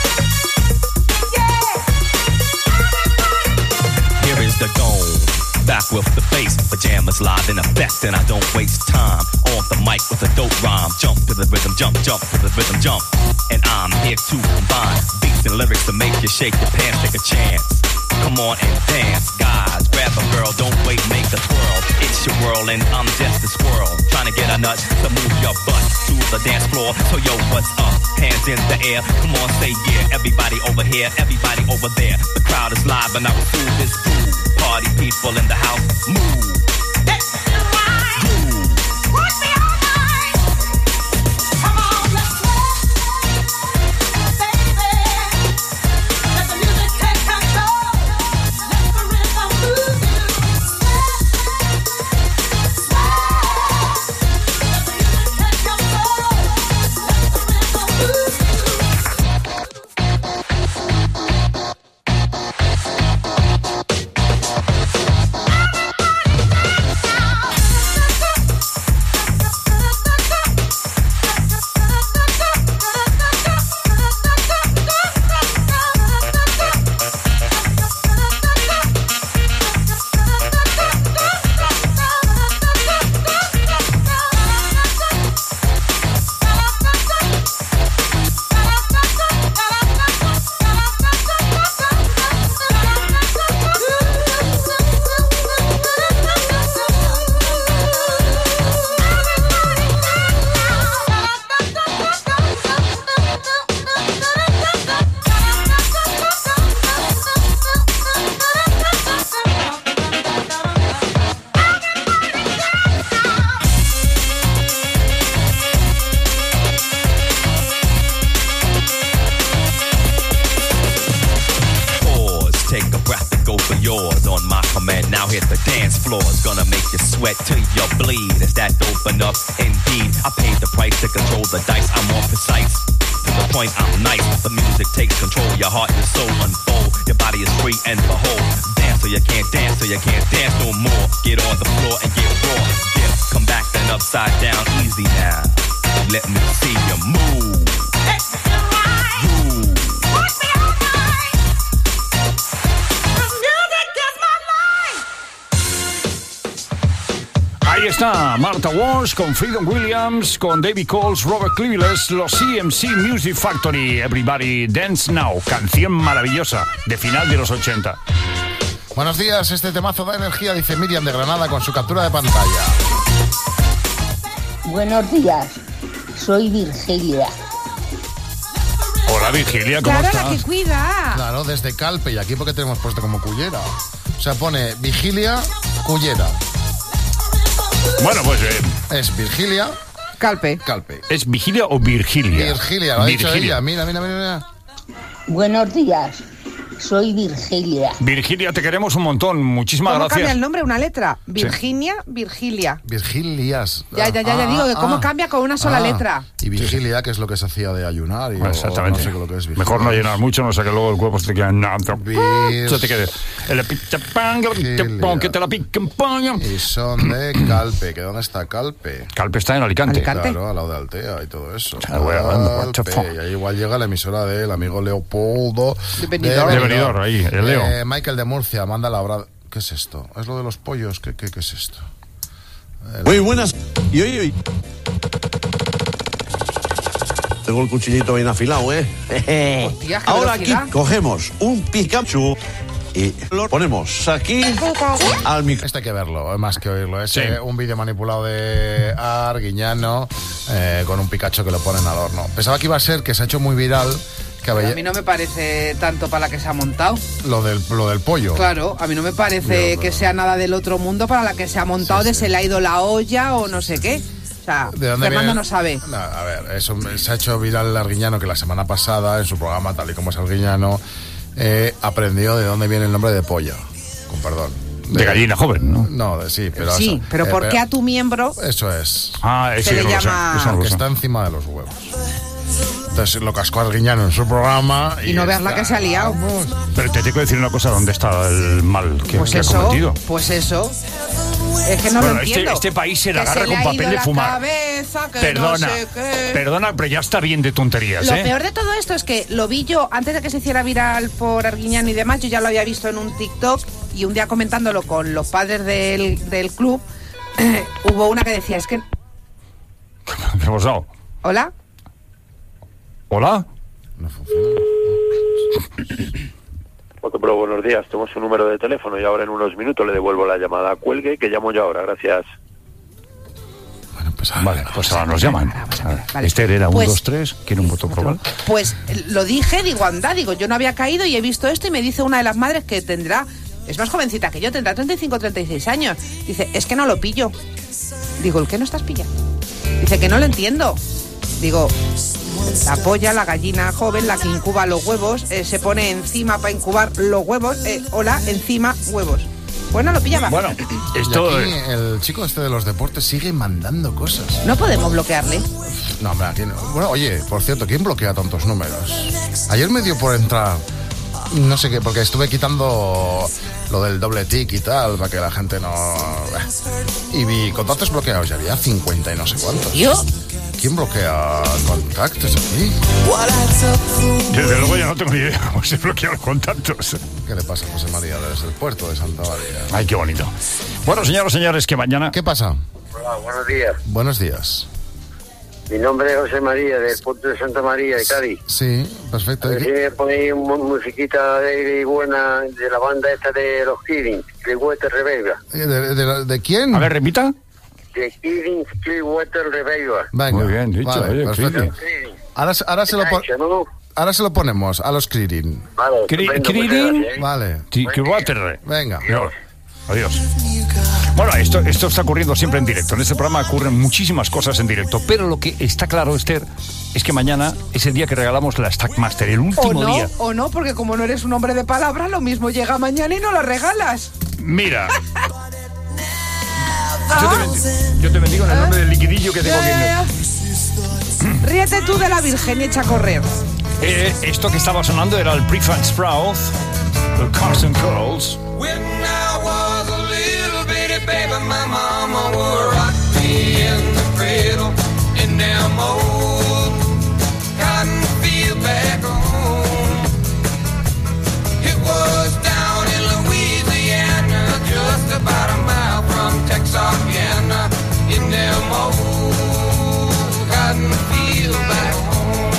Here is the goal. back with the bass. Pajamas live in effect, and I don't waste time on the mic with a dope rhyme. Jump to the rhythm, jump, jump to the rhythm, jump. And I'm here to combine beats and lyrics to make you shake your pants, take a chance. Come on and dance, guys. Grab a girl, don't wait, make a twirl. It's your world and I'm just a squirrel. Trying to get a nut to move your butt to the dance floor. So yo, what's up? Hands in the air. Come on, say yeah. Everybody over here, everybody over there. The crowd is live and I will do this groove. Party people in the house, move. Till you bleed, is that open up? Indeed, I paid the price to control the dice. I'm more precise, to the point I'm nice. The music takes control, your heart and soul unfold. Your body is free and behold. Dance till you can't dance, till you can't dance no more. Get on the floor and get raw. Dip, come back then upside down, easy now. Let me see you move. Ahí está Martha Wash con Freedom Williams, con David Coles, Robert Clivillés, los C M C Music Factory, Everybody Dance Now, canción maravillosa de final de los ochenta. Buenos días, este temazo da energía, dice Miriam de Granada con su captura de pantalla. Buenos días, soy Virgilia. Hola Virgilia, ¿cómo claro, estás? Claro, la que cuida. Claro, desde Calpe, y aquí porque tenemos puesto como Cullera. O sea, pone Vigilia, Cullera. Bueno, pues... Eh, es Virgilia... Calpe. Calpe. ¿Es Vigilia o Virgilia? Virgilia, lo ha dicho ella. Mira, mira, mira, mira. Buenos días. Soy Virgilia. Virgilia, te queremos un montón. Muchísimas ¿Cómo gracias. cambia el nombre? Una letra. Virginia, sí. Virgilia. Virgilias. Ya, ya, ya, ya ah, digo que cómo ah, cambia con una sola ah, letra. Y vigilia, que es lo que se hacía de ayunar. Y bueno, exactamente. No sé lo que es vigilia. Mejor no llenar mucho, no sé que luego el cuerpo se te queda... Se te quede. Que te la piquen. Y son de Calpe. ¿Que dónde está Calpe? Calpe está en Alicante. Alicante. Claro, al lado de Altea y todo eso. Calpe. Y ahí igual llega la emisora del amigo Leopoldo. De Benidorm. De Benidorm, ahí, el Leo. Eh, Michael de Murcia, manda la obra. ¿Qué es esto? ¿Es lo de los pollos? ¿Qué, qué, qué es esto? El... Muy buenas. Y hoy, hoy. Tengo el cuchillito bien afilado, ¿eh? Hostia, ahora aquí velocidad. Cogemos un Pikachu y lo ponemos aquí al micro. Este hay que verlo, más que oírlo. Es sí. eh, un vídeo manipulado de Arguiñano eh, con un Pikachu que lo ponen al horno. Pensaba que iba a ser que se ha hecho muy viral. Que a mí no me parece tanto para la que se ha montado. Lo del, lo del pollo. Claro, a mí no me parece Yo, que sea nada del otro mundo para la que se ha montado, sí, de sí. se le ha ido la olla o no sé qué. O sea, Fernando viene? no sabe. No, a ver, eso, se ha hecho viral el Arguiñano que la semana pasada, en su programa, tal y como es Arguiñano, eh, aprendió de dónde viene el nombre de polla. Con perdón. De, de gallina joven, ¿no? No, de, sí, pero Sí, eso, pero eh, ¿por pero, qué a tu miembro eso es. Ah, se le llama... Eso que está encima de los huevos. Entonces lo cascó Arguiñano en su programa. Y, y no veas la que se ha liado. Pero te tengo que decir una cosa, ¿dónde está el mal que, pues que eso, ha cometido? Pues eso. Es que no bueno, lo entiendo. Este, este país se la que agarra se con papel de fumar. Cabeza, que perdona, no sé qué. perdona, pero ya está bien de tonterías. Lo ¿eh? peor de todo esto es que lo vi yo antes de que se hiciera viral por Arguiñano y demás. Yo ya lo había visto en un TikTok y un día comentándolo con los padres del, del club, eh, hubo una que decía, es que... ¿Qué ha pasado? ¿Hola? ¿Hola? No funciona. Fotopro, buenos días. Tengo su número de teléfono y ahora en unos minutos le devuelvo la llamada. Cuelgue, que llamo yo ahora. Gracias. Bueno, pues, vale, pues ahora nos llaman. Vale. Esther era un, Pues- dos, tres. ¿Quiere un voto probal? Pues eh, lo dije, digo, anda, digo, yo no había caído y he visto esto y me dice una de las madres que tendrá, es más jovencita que yo, tendrá treinta y cinco, treinta y seis años. Dice, es que no lo pillo. Digo, ¿el qué no estás pillando? Dice, que no lo entiendo. Digo, la polla, la gallina joven, la que incuba los huevos, eh, se pone encima para incubar los huevos, eh, hola, encima, huevos. Bueno, lo pillaba. Bueno, esto... Y aquí el chico este de los deportes sigue mandando cosas. No podemos bloquearle. No, hombre, tiene... Bueno, oye, por cierto, ¿quién bloquea tantos números? Ayer me dio por entrar, no sé qué, porque estuve quitando lo del doble tic y tal, para que la gente no... Y vi contactos bloqueados, ya había cincuenta y no sé cuántos. ¿Yo? ¿Quién bloquea contactos aquí? Desde luego yo no tengo ni idea cómo se bloquean los contactos. ¿Qué le pasa a José María desde el puerto de Santa María? Ay, qué bonito. Bueno, señoras y señores, que mañana... ¿Qué pasa? Hola, buenos días. Buenos días. Mi nombre es José María, del puerto de Santa María, de Cádiz. Sí, perfecto. A ver si me ponéis una musiquita de buena de la banda esta de los Kidding, Clearwater Revival. ¿De, de, de, de quién? A ver, repita. De Kidding, Clearwater Revival. Venga. Muy bien dicho, Vale, oye, perfecto. Creeding. Ahora, ahora, se lo pon- ahora se lo ponemos a los Creeding. Vale, Cri- estupendo, Creeding. muchas gracias, ¿eh? Vale. Sí, que va a tener. Venga. Adiós. Adiós. Bueno, esto, esto está ocurriendo siempre en directo. En este programa ocurren muchísimas cosas en directo. Pero lo que está claro, Esther, es que mañana es el día que regalamos la Stackmaster, el O último no, día. o no, porque como no eres un hombre de palabra, lo mismo llega mañana y no la regalas. Mira. Yo te, bendigo, yo te bendigo en el nombre del liquidillo que tengo Ya, aquí. ya, ya. Ríete tú de la Virgen y echa a correr. Eh, esto que estaba sonando era el Prefab Sprout, el Carson Curls. When I was a little bitty baby, my mama would rock me in the cradle in them old cotton field back home. It was down in Louisiana, just about a mile from Texarkana, in them old cotton field back home.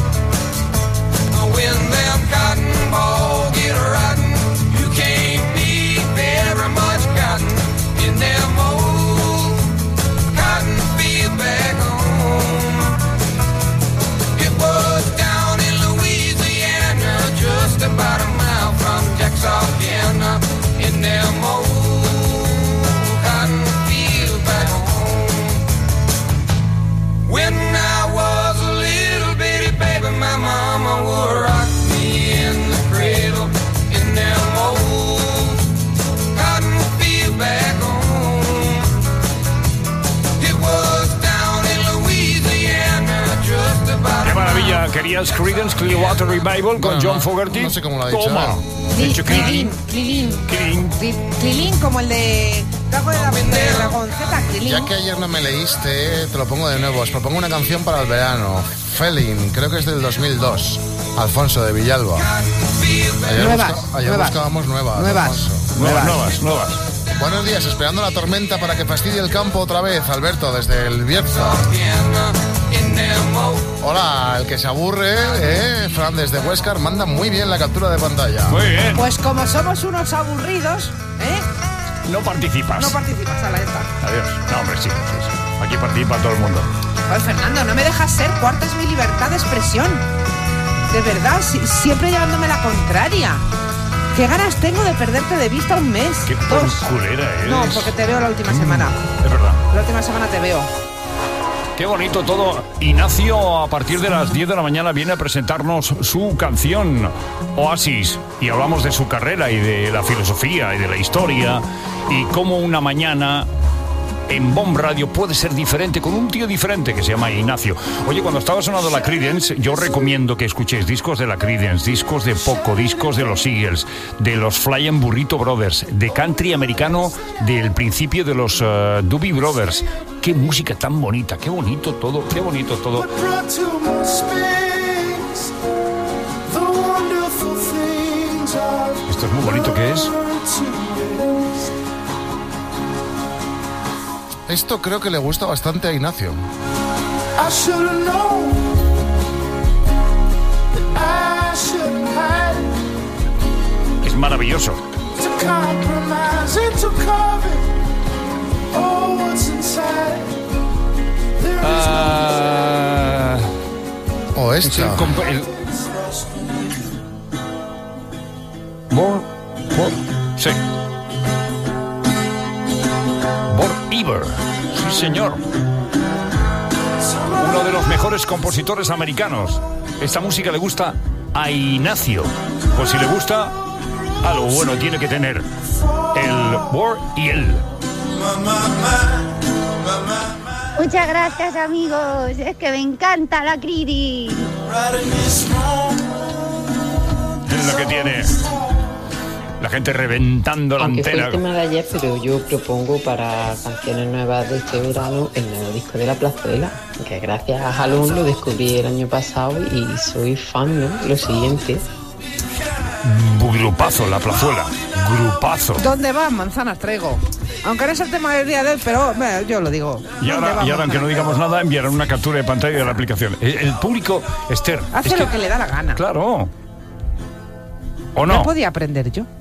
When them cotton balls get rotten, you can't be very much cotton in them old cotton field back home. It was down in Louisiana, just about a mile from Texarkana, in them old cotton field back home. When I was a little bitty baby, my mama would rock me in the cradle in them old cotton field back home. It was down in Louisiana, just about ¡Qué Ah. maravilla! ¿Querías Creedence Clearwater Revival con Bueno, John no, Fogerty? no sé cómo lo ha dicho. Toma. He dicho Krilin, Creeding. Krilin. Creeding. Krilin, como el de Drago de la de Dragón Z, Krilin. Ya que ayer no me leíste, te lo pongo de nuevo. Os propongo una canción para el verano. Felin, creo que es del dos mil dos. Alfonso de Villalba. Ayer, Nuevas, busca- ayer nuevas. buscábamos nuevas. Nuevas. Alfonso. Nuevas, nuevas, nuevas. Buenos días, esperando la tormenta para que fastidie el campo otra vez. Alberto, desde el Bierzo. Hola, el que se aburre, ¿eh? Fran, desde Huescar, manda muy bien la captura de pantalla. Muy bien. Pues como somos unos aburridos, ¿eh? No participas. No participas, a la esta. Adiós. No, hombre, sí, sí, sí. Aquí participa todo el mundo. Pues Fernando, no me dejas ser, cuarta es mi libertad de expresión. De verdad, si- siempre llevándome la contraria. ¿Qué ganas tengo de perderte de vista un mes? Qué Dos. culera eres. No, porque te veo la última semana. Es verdad. La última semana te veo. Qué bonito todo. Ignacio, a partir de las diez de la mañana, viene a presentarnos su canción, Oasis. Y hablamos de su carrera y de la filosofía y de la historia. Y cómo una mañana en Bomb Radio puede ser diferente con un tío diferente que se llama Ignacio. Oye, cuando estaba sonando la Creedence, yo recomiendo que escuchéis discos de la Creedence, discos de Poco, discos de los Eagles, de los Flying Burrito Brothers, de country americano del principio de los uh, Doobie Brothers. Qué música tan bonita, qué bonito todo, qué bonito todo. Esto es muy bonito, ¿qué es? Esto creo que le gusta bastante a Ignacio. Es maravilloso. Ah, o esta. Es el comp- el- Bor, Bor, sí. Bor Iver, sí señor. Uno de los mejores compositores americanos. Esta música le gusta a Ignacio. Pues si le gusta, algo bueno tiene que tener el Bor y él. Muchas gracias, amigos. Es que me encanta la Criri. Es lo que tiene. La gente reventando la Aunque fue antena. el tema de ayer, pero yo propongo para canciones nuevas de este verano el nuevo disco de La Plazuela, que gracias a Jalón lo descubrí el año pasado y soy fan, ¿no? Lo siguiente. Grupazo, La Plazuela. Grupazo. ¿Dónde vas? Manzanas traigo. Aunque no es el tema del día de hoy, pero bueno, yo lo digo. Y ahora, ¿Dónde y vas, ahora aunque no manzanas digamos traigo? nada, enviarán una captura de pantalla de la aplicación. El, el público, Esther. Hace es lo que le da la gana. Claro. ¿O No no? podía aprender yo.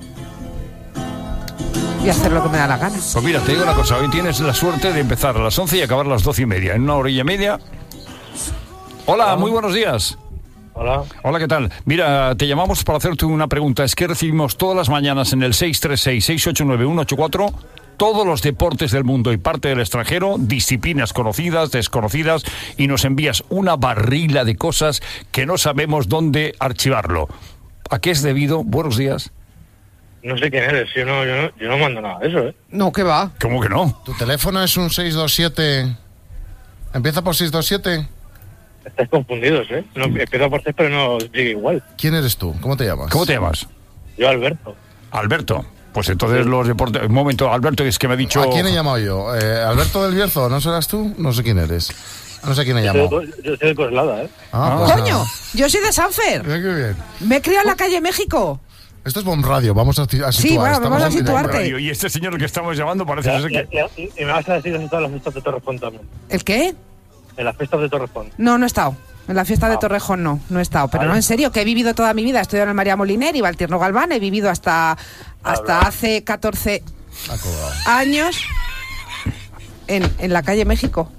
Y hacer lo que me da la gana. Pues mira, te digo una cosa. Hoy tienes la suerte de empezar a las once y acabar a las doce y media. En una horilla y media. Hola, muy buenos días. Hola. Hola, ¿qué tal? Mira, te llamamos para hacerte una pregunta. Es que recibimos todas las mañanas en el seis tres seis, seis ocho nueve, uno ocho cuatro todos los deportes del mundo y parte del extranjero, disciplinas conocidas, desconocidas, y nos envías una barrila de cosas que no sabemos dónde archivarlo. ¿A qué es debido? Buenos días. No sé quién eres, yo no, yo no, yo no mando nada de eso, ¿eh? No, ¿qué va? ¿Cómo que no? ¿Tu teléfono es un seis dos siete? ¿Empieza por seis dos siete? Estáis confundidos, ¿eh? No, empiezo por seis, pero no sigue igual. ¿Quién eres tú? ¿Cómo te llamas? ¿Cómo te llamas? Yo, Alberto. Alberto. Pues entonces los deportes... Un momento, Alberto, es que me ha dicho... ¿A quién he llamado yo? Eh, ¿Alberto del Bierzo? ¿No serás tú? No sé quién eres. No sé quién he Yo llamado. soy, yo soy de Coslada, ¿eh? Ah, pues ¡Coño! nada. Yo soy de Sanfer. Mira qué bien. Me he criado en la calle México. Esto es Bomb Radio, vamos a, a situar. Sí, bueno, estamos vamos a en directo. situarte. Y este señor que estamos llamando parece Ya, ser ya, que... ya, y, y me vas a decir en todas las fiestas de Torrejón también. ¿El qué? En las fiestas de Torrejón. No, no he estado. En la fiesta de Torrejón no, no he estado. Pero no, en serio, que he vivido toda mi vida. He estudiado en el María Moliner y Valtierno Galván. He vivido hasta, hasta hace catorce años en, en la calle México.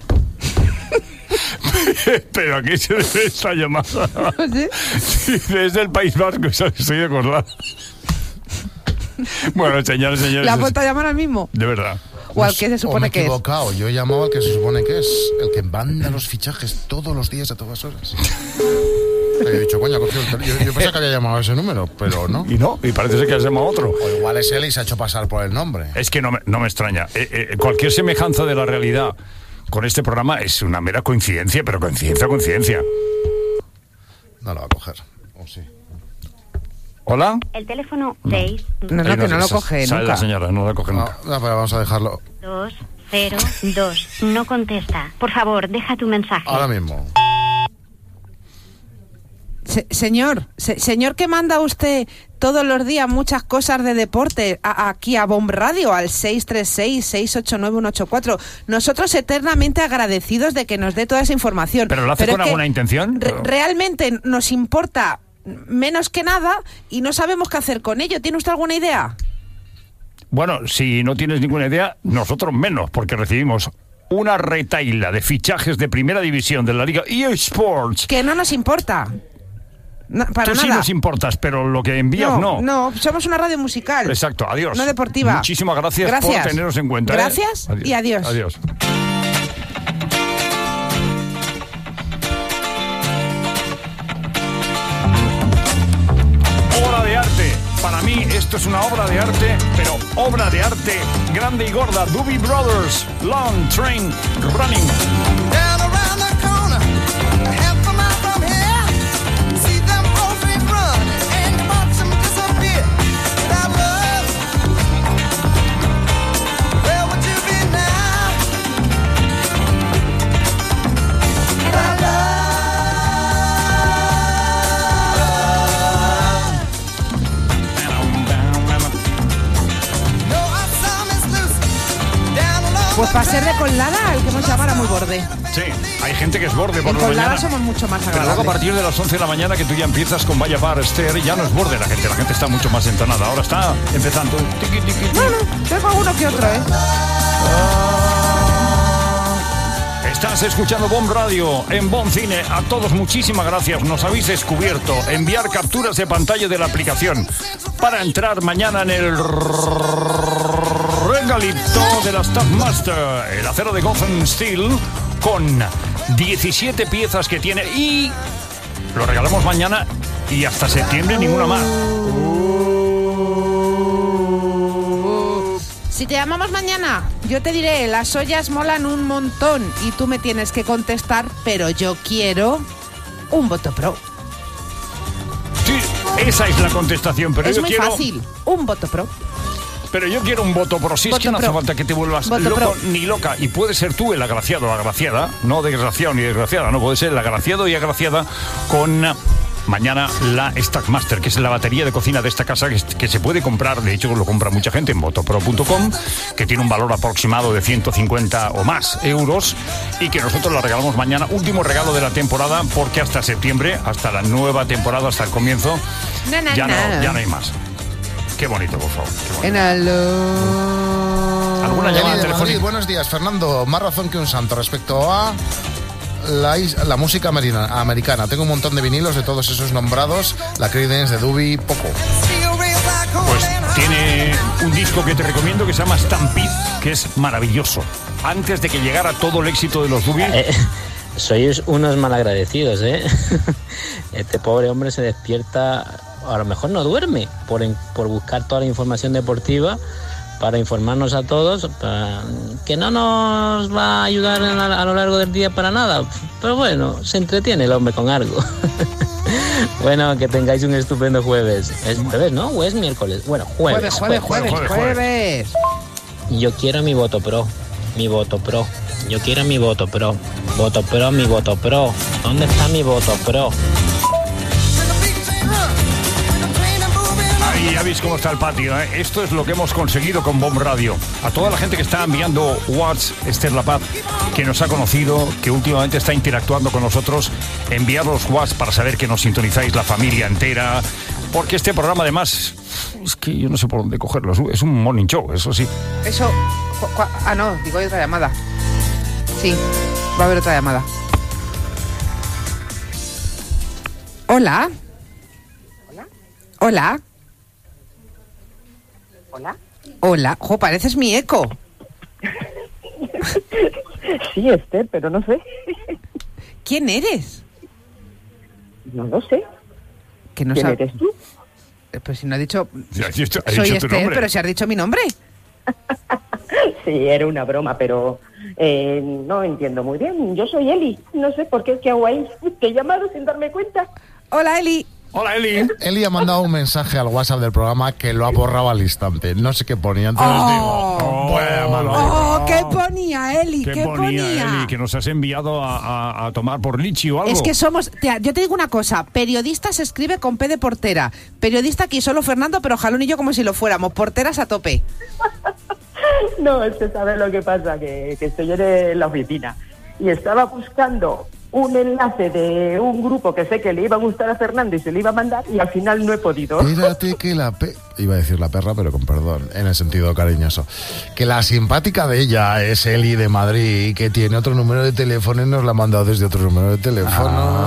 Pero aquí se debe esta llamada. Sí, desde el País Vasco, estoy de Coslada. Bueno, señores, señores. ¿Le has vuelto a llamar al mismo? De verdad. ¿O al que se supone o me he que es? equivocado. Yo he llamado al que se supone que es el que manda los fichajes todos los días a todas horas. He dicho, coño, ha cogido el teléfono. Yo, yo pensaba que había llamado a ese número, pero no. Y no, y parece ser que has llamado a otro. O igual es él y se ha hecho pasar por el nombre. Es que no me, no me extraña. Eh, eh, cualquier semejanza de la realidad con este programa es una mera coincidencia, pero coincidencia, coincidencia. No lo va a coger. ¿O sí? ¿Hola? El teléfono seis... No, no, que no lo coge Sale nunca. la señora, no la coge No, nunca. no, pero vamos a dejarlo dos cero dos. No contesta. Por favor, deja tu mensaje. ahora mismo. Se- señor, se- señor que manda usted todos los días muchas cosas de deporte a- aquí a Bomb Radio al seis tres seis, seis ocho nueve, uno ocho cuatro. Nosotros eternamente agradecidos de que nos dé toda esa información. ¿Pero lo hace Pero con es que alguna intención? re- realmente nos importa menos que nada y no sabemos qué hacer con ello. ¿Tiene usted alguna idea? Bueno, si no tienes ninguna idea, nosotros menos, porque recibimos una retaila de fichajes de primera división de la Liga eSports. Que no nos importa. No, para Tú sí nada. nos importas, pero lo que envías no. No, somos una radio musical. Exacto, adiós. No deportiva. Muchísimas gracias, Gracias. por tenernos en cuenta. ¿eh? Gracias y adiós. Adiós. Obra de arte. Para mí esto es una obra de arte, pero obra de arte grande y gorda. Doobie Brothers, Long Train Running. Pues para ser de Colada, el que hemos llamado era muy borde. Sí, hay gente que es borde por En la Colada mañana. somos mucho más Pero luego a agradables. partir de las once de la mañana que tú ya empiezas con Vaya Bar, Esther, ya no es borde la gente, la gente está mucho más entonada. Ahora está empezando. Tiqui, tiqui, tiqui. No, no, tengo alguno que otro, ¿eh? Estás escuchando Bomb Radio en Bomb Cine. A todos muchísimas gracias. Nos habéis descubierto. Enviar capturas de pantalla de la aplicación para entrar mañana en el regalito de la Stackmaster, el acero de Gotham Steel con diecisiete piezas que tiene y lo regalamos mañana y hasta septiembre ninguna más. Si te llamamos mañana, yo te diré, las ollas molan un montón y tú me tienes que contestar, pero yo quiero un voto pro. Sí, esa es la contestación, pero es yo muy quiero... fácil, un voto pro. Pero yo quiero un voto pro. Si es Voto que no hace pro. falta que te vuelvas Voto loco pro. ni loca. Y puede ser tú el agraciado o agraciada, no desgraciado ni desgraciada, no puede ser el agraciado y agraciada con mañana la Stackmaster, que es la batería de cocina de esta casa que, que se puede comprar, de hecho lo compra mucha gente en votopro punto com, que tiene un valor aproximado de ciento cincuenta o más euros y que nosotros la regalamos mañana, último regalo de la temporada, porque hasta septiembre, hasta la nueva temporada, hasta el comienzo, Na, na, ya, no, na. ya no hay más. Qué bonito, por favor. Qué bonito. En el... ¿Alguna Eli llamada de telefónica? Madrid, buenos días, Fernando. Más razón que un santo respecto a la, is- la música amerina- americana. Tengo un montón de vinilos de todos esos nombrados. La Creedence, de Doobie, poco. Pues tiene un disco que te recomiendo que se llama Stampede, que es maravilloso. Antes de que llegara todo el éxito de los Doobie. Eh, sois unos malagradecidos, ¿eh? Este pobre hombre se despierta, a lo mejor no duerme, por, en- por buscar toda la información deportiva para informarnos a todos, para- que no nos va a ayudar a, a lo largo del día para nada. Pero bueno, se entretiene el hombre con algo. Bueno, que tengáis un estupendo jueves. Es jueves, ¿no? ¿O es miércoles? Bueno, jueves. Jueves, jueves, jueves, jueves. Yo quiero mi voto pro, mi voto pro. Yo quiero mi voto pro. Voto pro, mi voto pro. ¿Dónde está mi voto pro? Ahí ya veis cómo está el patio, ¿eh? Esto es lo que hemos conseguido con Bomb Radio. A toda la gente que está enviando WhatsApp, Esther La Paz, que nos ha conocido, que últimamente está interactuando con nosotros, enviar los WhatsApp para saber que nos sintonizáis la familia entera, porque este programa además, es que yo no sé por dónde cogerlo, es un morning show, eso sí. Eso... cu- cu- Ah, no, digo, hay otra llamada. Sí, va a haber otra llamada. Hola. Hola. Hola. Hola. Hola. Jo, pareces mi eco. Sí, Esther, pero no sé. ¿Quién eres? No lo sé. Que no ¿Quién sab- eres tú? Eh, Pues si no ha dicho... Ya, has dicho- has Soy dicho tu Esther, nombre. pero si has dicho mi nombre. Sí, era una broma, pero eh, no entiendo muy bien. Yo soy Eli. No sé por qué, ¿qué hago ahí? Te he llamado sin darme cuenta. Hola, Eli. Hola, Eli. Eli ha mandado un mensaje al WhatsApp del programa que lo ha borrado al instante. No sé qué ponía, entonces Oh. digo, voy a llamarlo. Oh, ¿qué ponía, Eli? ¿Qué, ¿Qué, ponía, ponía? Eli? Que nos has enviado a, a- a tomar por lichi o algo. Es que somos... Tía, yo te digo una cosa. Periodista se escribe con P de portera. Periodista aquí solo Fernando, pero Jalón y yo como si lo fuéramos. Porteras a tope. No, es que sabes lo que pasa, que, que estoy en la oficina y estaba buscando un enlace de un grupo que sé que le iba a gustar a Fernando y se le iba a mandar y al final no he podido. Espérate que la pe... Iba a decir la perra, pero con perdón, en el sentido cariñoso. Que la simpática de ella es Eli de Madrid, que tiene otro número de teléfono y nos la ha mandado desde otro número de teléfono.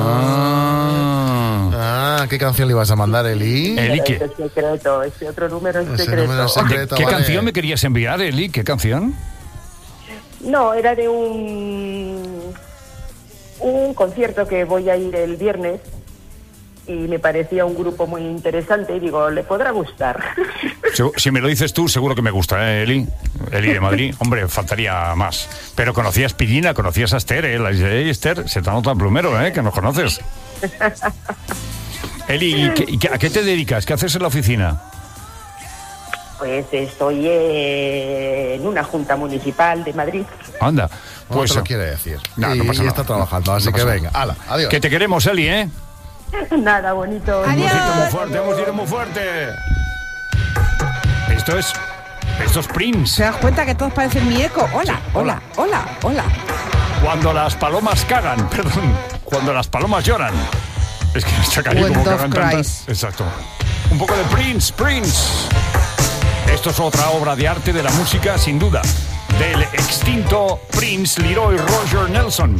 Ah, ¿qué canción le ibas a mandar, Eli? Eli, ¿qué? Es secreto, ese otro número es Ese secreto. número es secreto. ¿Qué vale. canción me querías enviar, Eli? ¿Qué canción? No, era de un un concierto que voy a ir el viernes y me parecía un grupo muy interesante y digo, le podrá gustar. Segu- Si me lo dices tú, seguro que me gusta, ¿eh, Eli? Eli de Madrid. Hombre, faltaría más. Pero conocías Pillina, conocías a Esther, ¿eh? La hey, Esther, se te nota en plumero, ¿eh? Que nos conoces. Eli, ¿y qué- y qué- ¿a qué te dedicas? ¿Qué haces en la oficina? Pues estoy eh, en una junta municipal de Madrid. Anda. No Pues te lo quiere decir. No, no y, pasa y nada. está trabajando, así No que pasa venga, nada. hala, adiós. Que te queremos, Eli, ¿eh? Nada, bonito. Un besito muy fuerte, hemos ido muy fuerte. Esto es Esto es Prince. ¿Te das cuenta que todos parecen mi eco? Hola, sí, hola, hola, hola. Cuando las palomas cagan, perdón. Cuando las palomas lloran. Es que está cayendo como cagan tantas. Exacto. Un poco de Prince, Prince. Esto es otra obra de arte de la música, sin duda. Del extinto Prince Leroy Roger Nelson.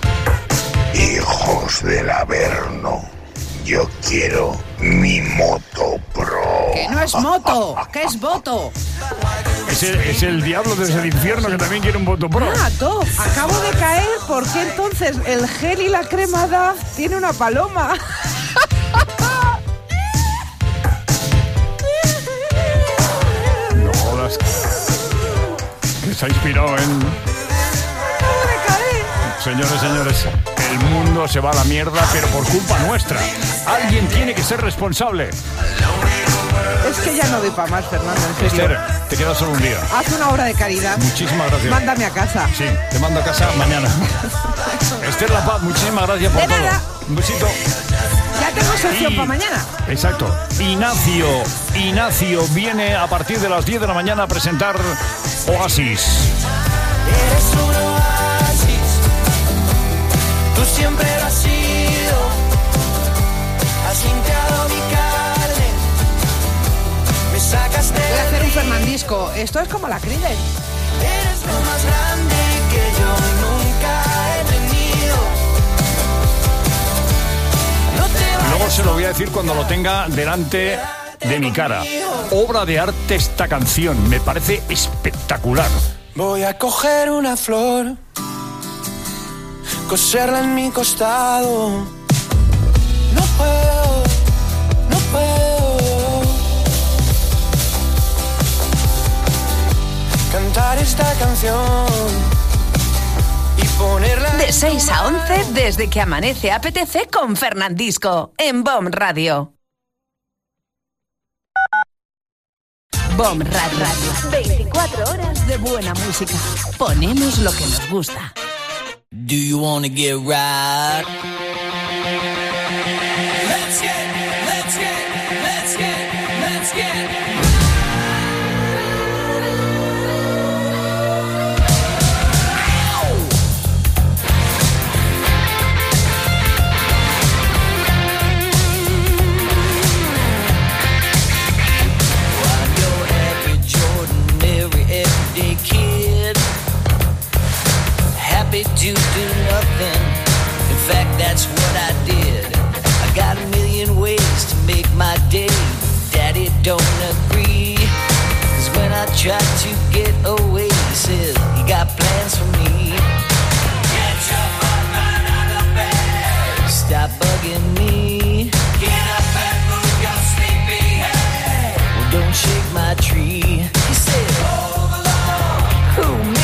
Hijos del Averno, yo quiero mi moto pro. Que no es moto, que es voto. Es el, es el diablo desde el infierno que también quiere un voto pro. Ah, to, acabo de caer porque entonces el gel y la crema D A F tiene una paloma. No jodas. Que se ha inspirado en... Señores, señores, el mundo se va a la mierda, pero por culpa nuestra. Alguien tiene que ser responsable. Es que ya no doy para más, Fernando, en serio. Esther, te queda solo un día. Haz una obra de caridad. Muchísimas gracias. Mándame a casa. Sí, te mando a casa mañana. Esther La Paz, muchísimas gracias por de todo. Nada. Un besito. Ya tengo sección Y... para mañana. Exacto. Ignacio, Ignacio viene a partir de las diez de la mañana a presentar Oasis. Eres un oasis, tú siempre lo has sido, has limpiado mi carne, me sacaste. Voy a hacer un Fernandisco, esto es como la Creedence. Eres lo más grande que yo nunca he tenido. No te Luego se lo voy a decir cuando lo tenga delante de mi cara. Obra de arte esta canción, me parece espectacular. Voy a coger una flor, coserla en mi costado. No puedo, no puedo cantar esta canción y ponerla. De seis a once, desde que amanece apetece con Fernandisco en B O M Radio. B O M Radio. veinticuatro horas de buena música. Ponemos lo que nos gusta. Do you wanna get right? Let's get, let's get, let's get, let's get. To do nothing. In fact, that's what I did. I got a million ways to make my day. Daddy don't agree. Cause when I tried to get away, he said, you got plans for me. Get your butt right out of bed. Stop bugging me. Get up and move your sleepy head. Well, don't shake my tree. He said, hold the law. Who, me?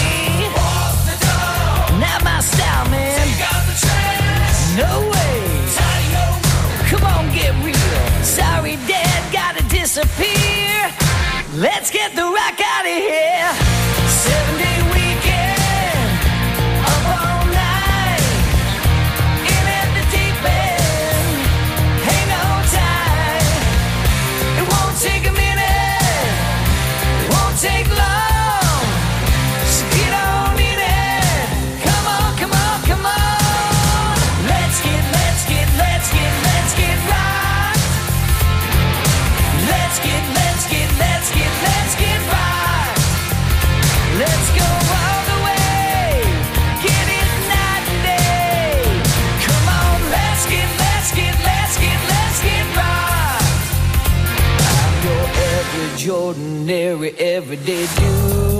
Style, man. No way. Come on, get real. Sorry, Dad, gotta disappear. Let's get the rock out of here. Seven day weekend, up all night, in at the deep end. Hang on tight. It won't take a minute. It won't take long. So get on in it. Come on, let's get, let's get, let's get, let's get right. Let's get, let's get, let's get, let's get right. Let's go all the way, get it night and day. Come on, let's get, let's get, let's get, let's get right. I'm your average, ordinary, everyday dude,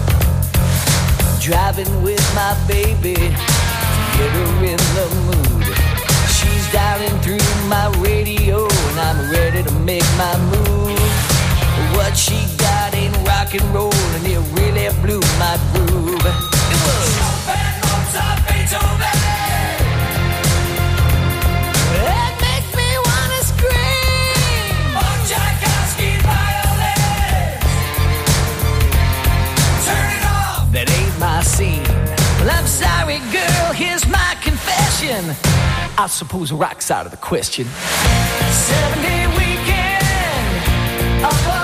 driving with my baby. Get her in the mood. She's dialing through my radio and I'm ready to make my move. What she got ain't rock and roll and it really blew my groove. It was Chopin, Mozart, Beethoven. That makes me wanna scream. On Tchaikovsky violin. Turn it off. That ain't my scene. Well, I'm sorry, girl, here's my confession. I suppose rock's out of the question. Seven day weekend, up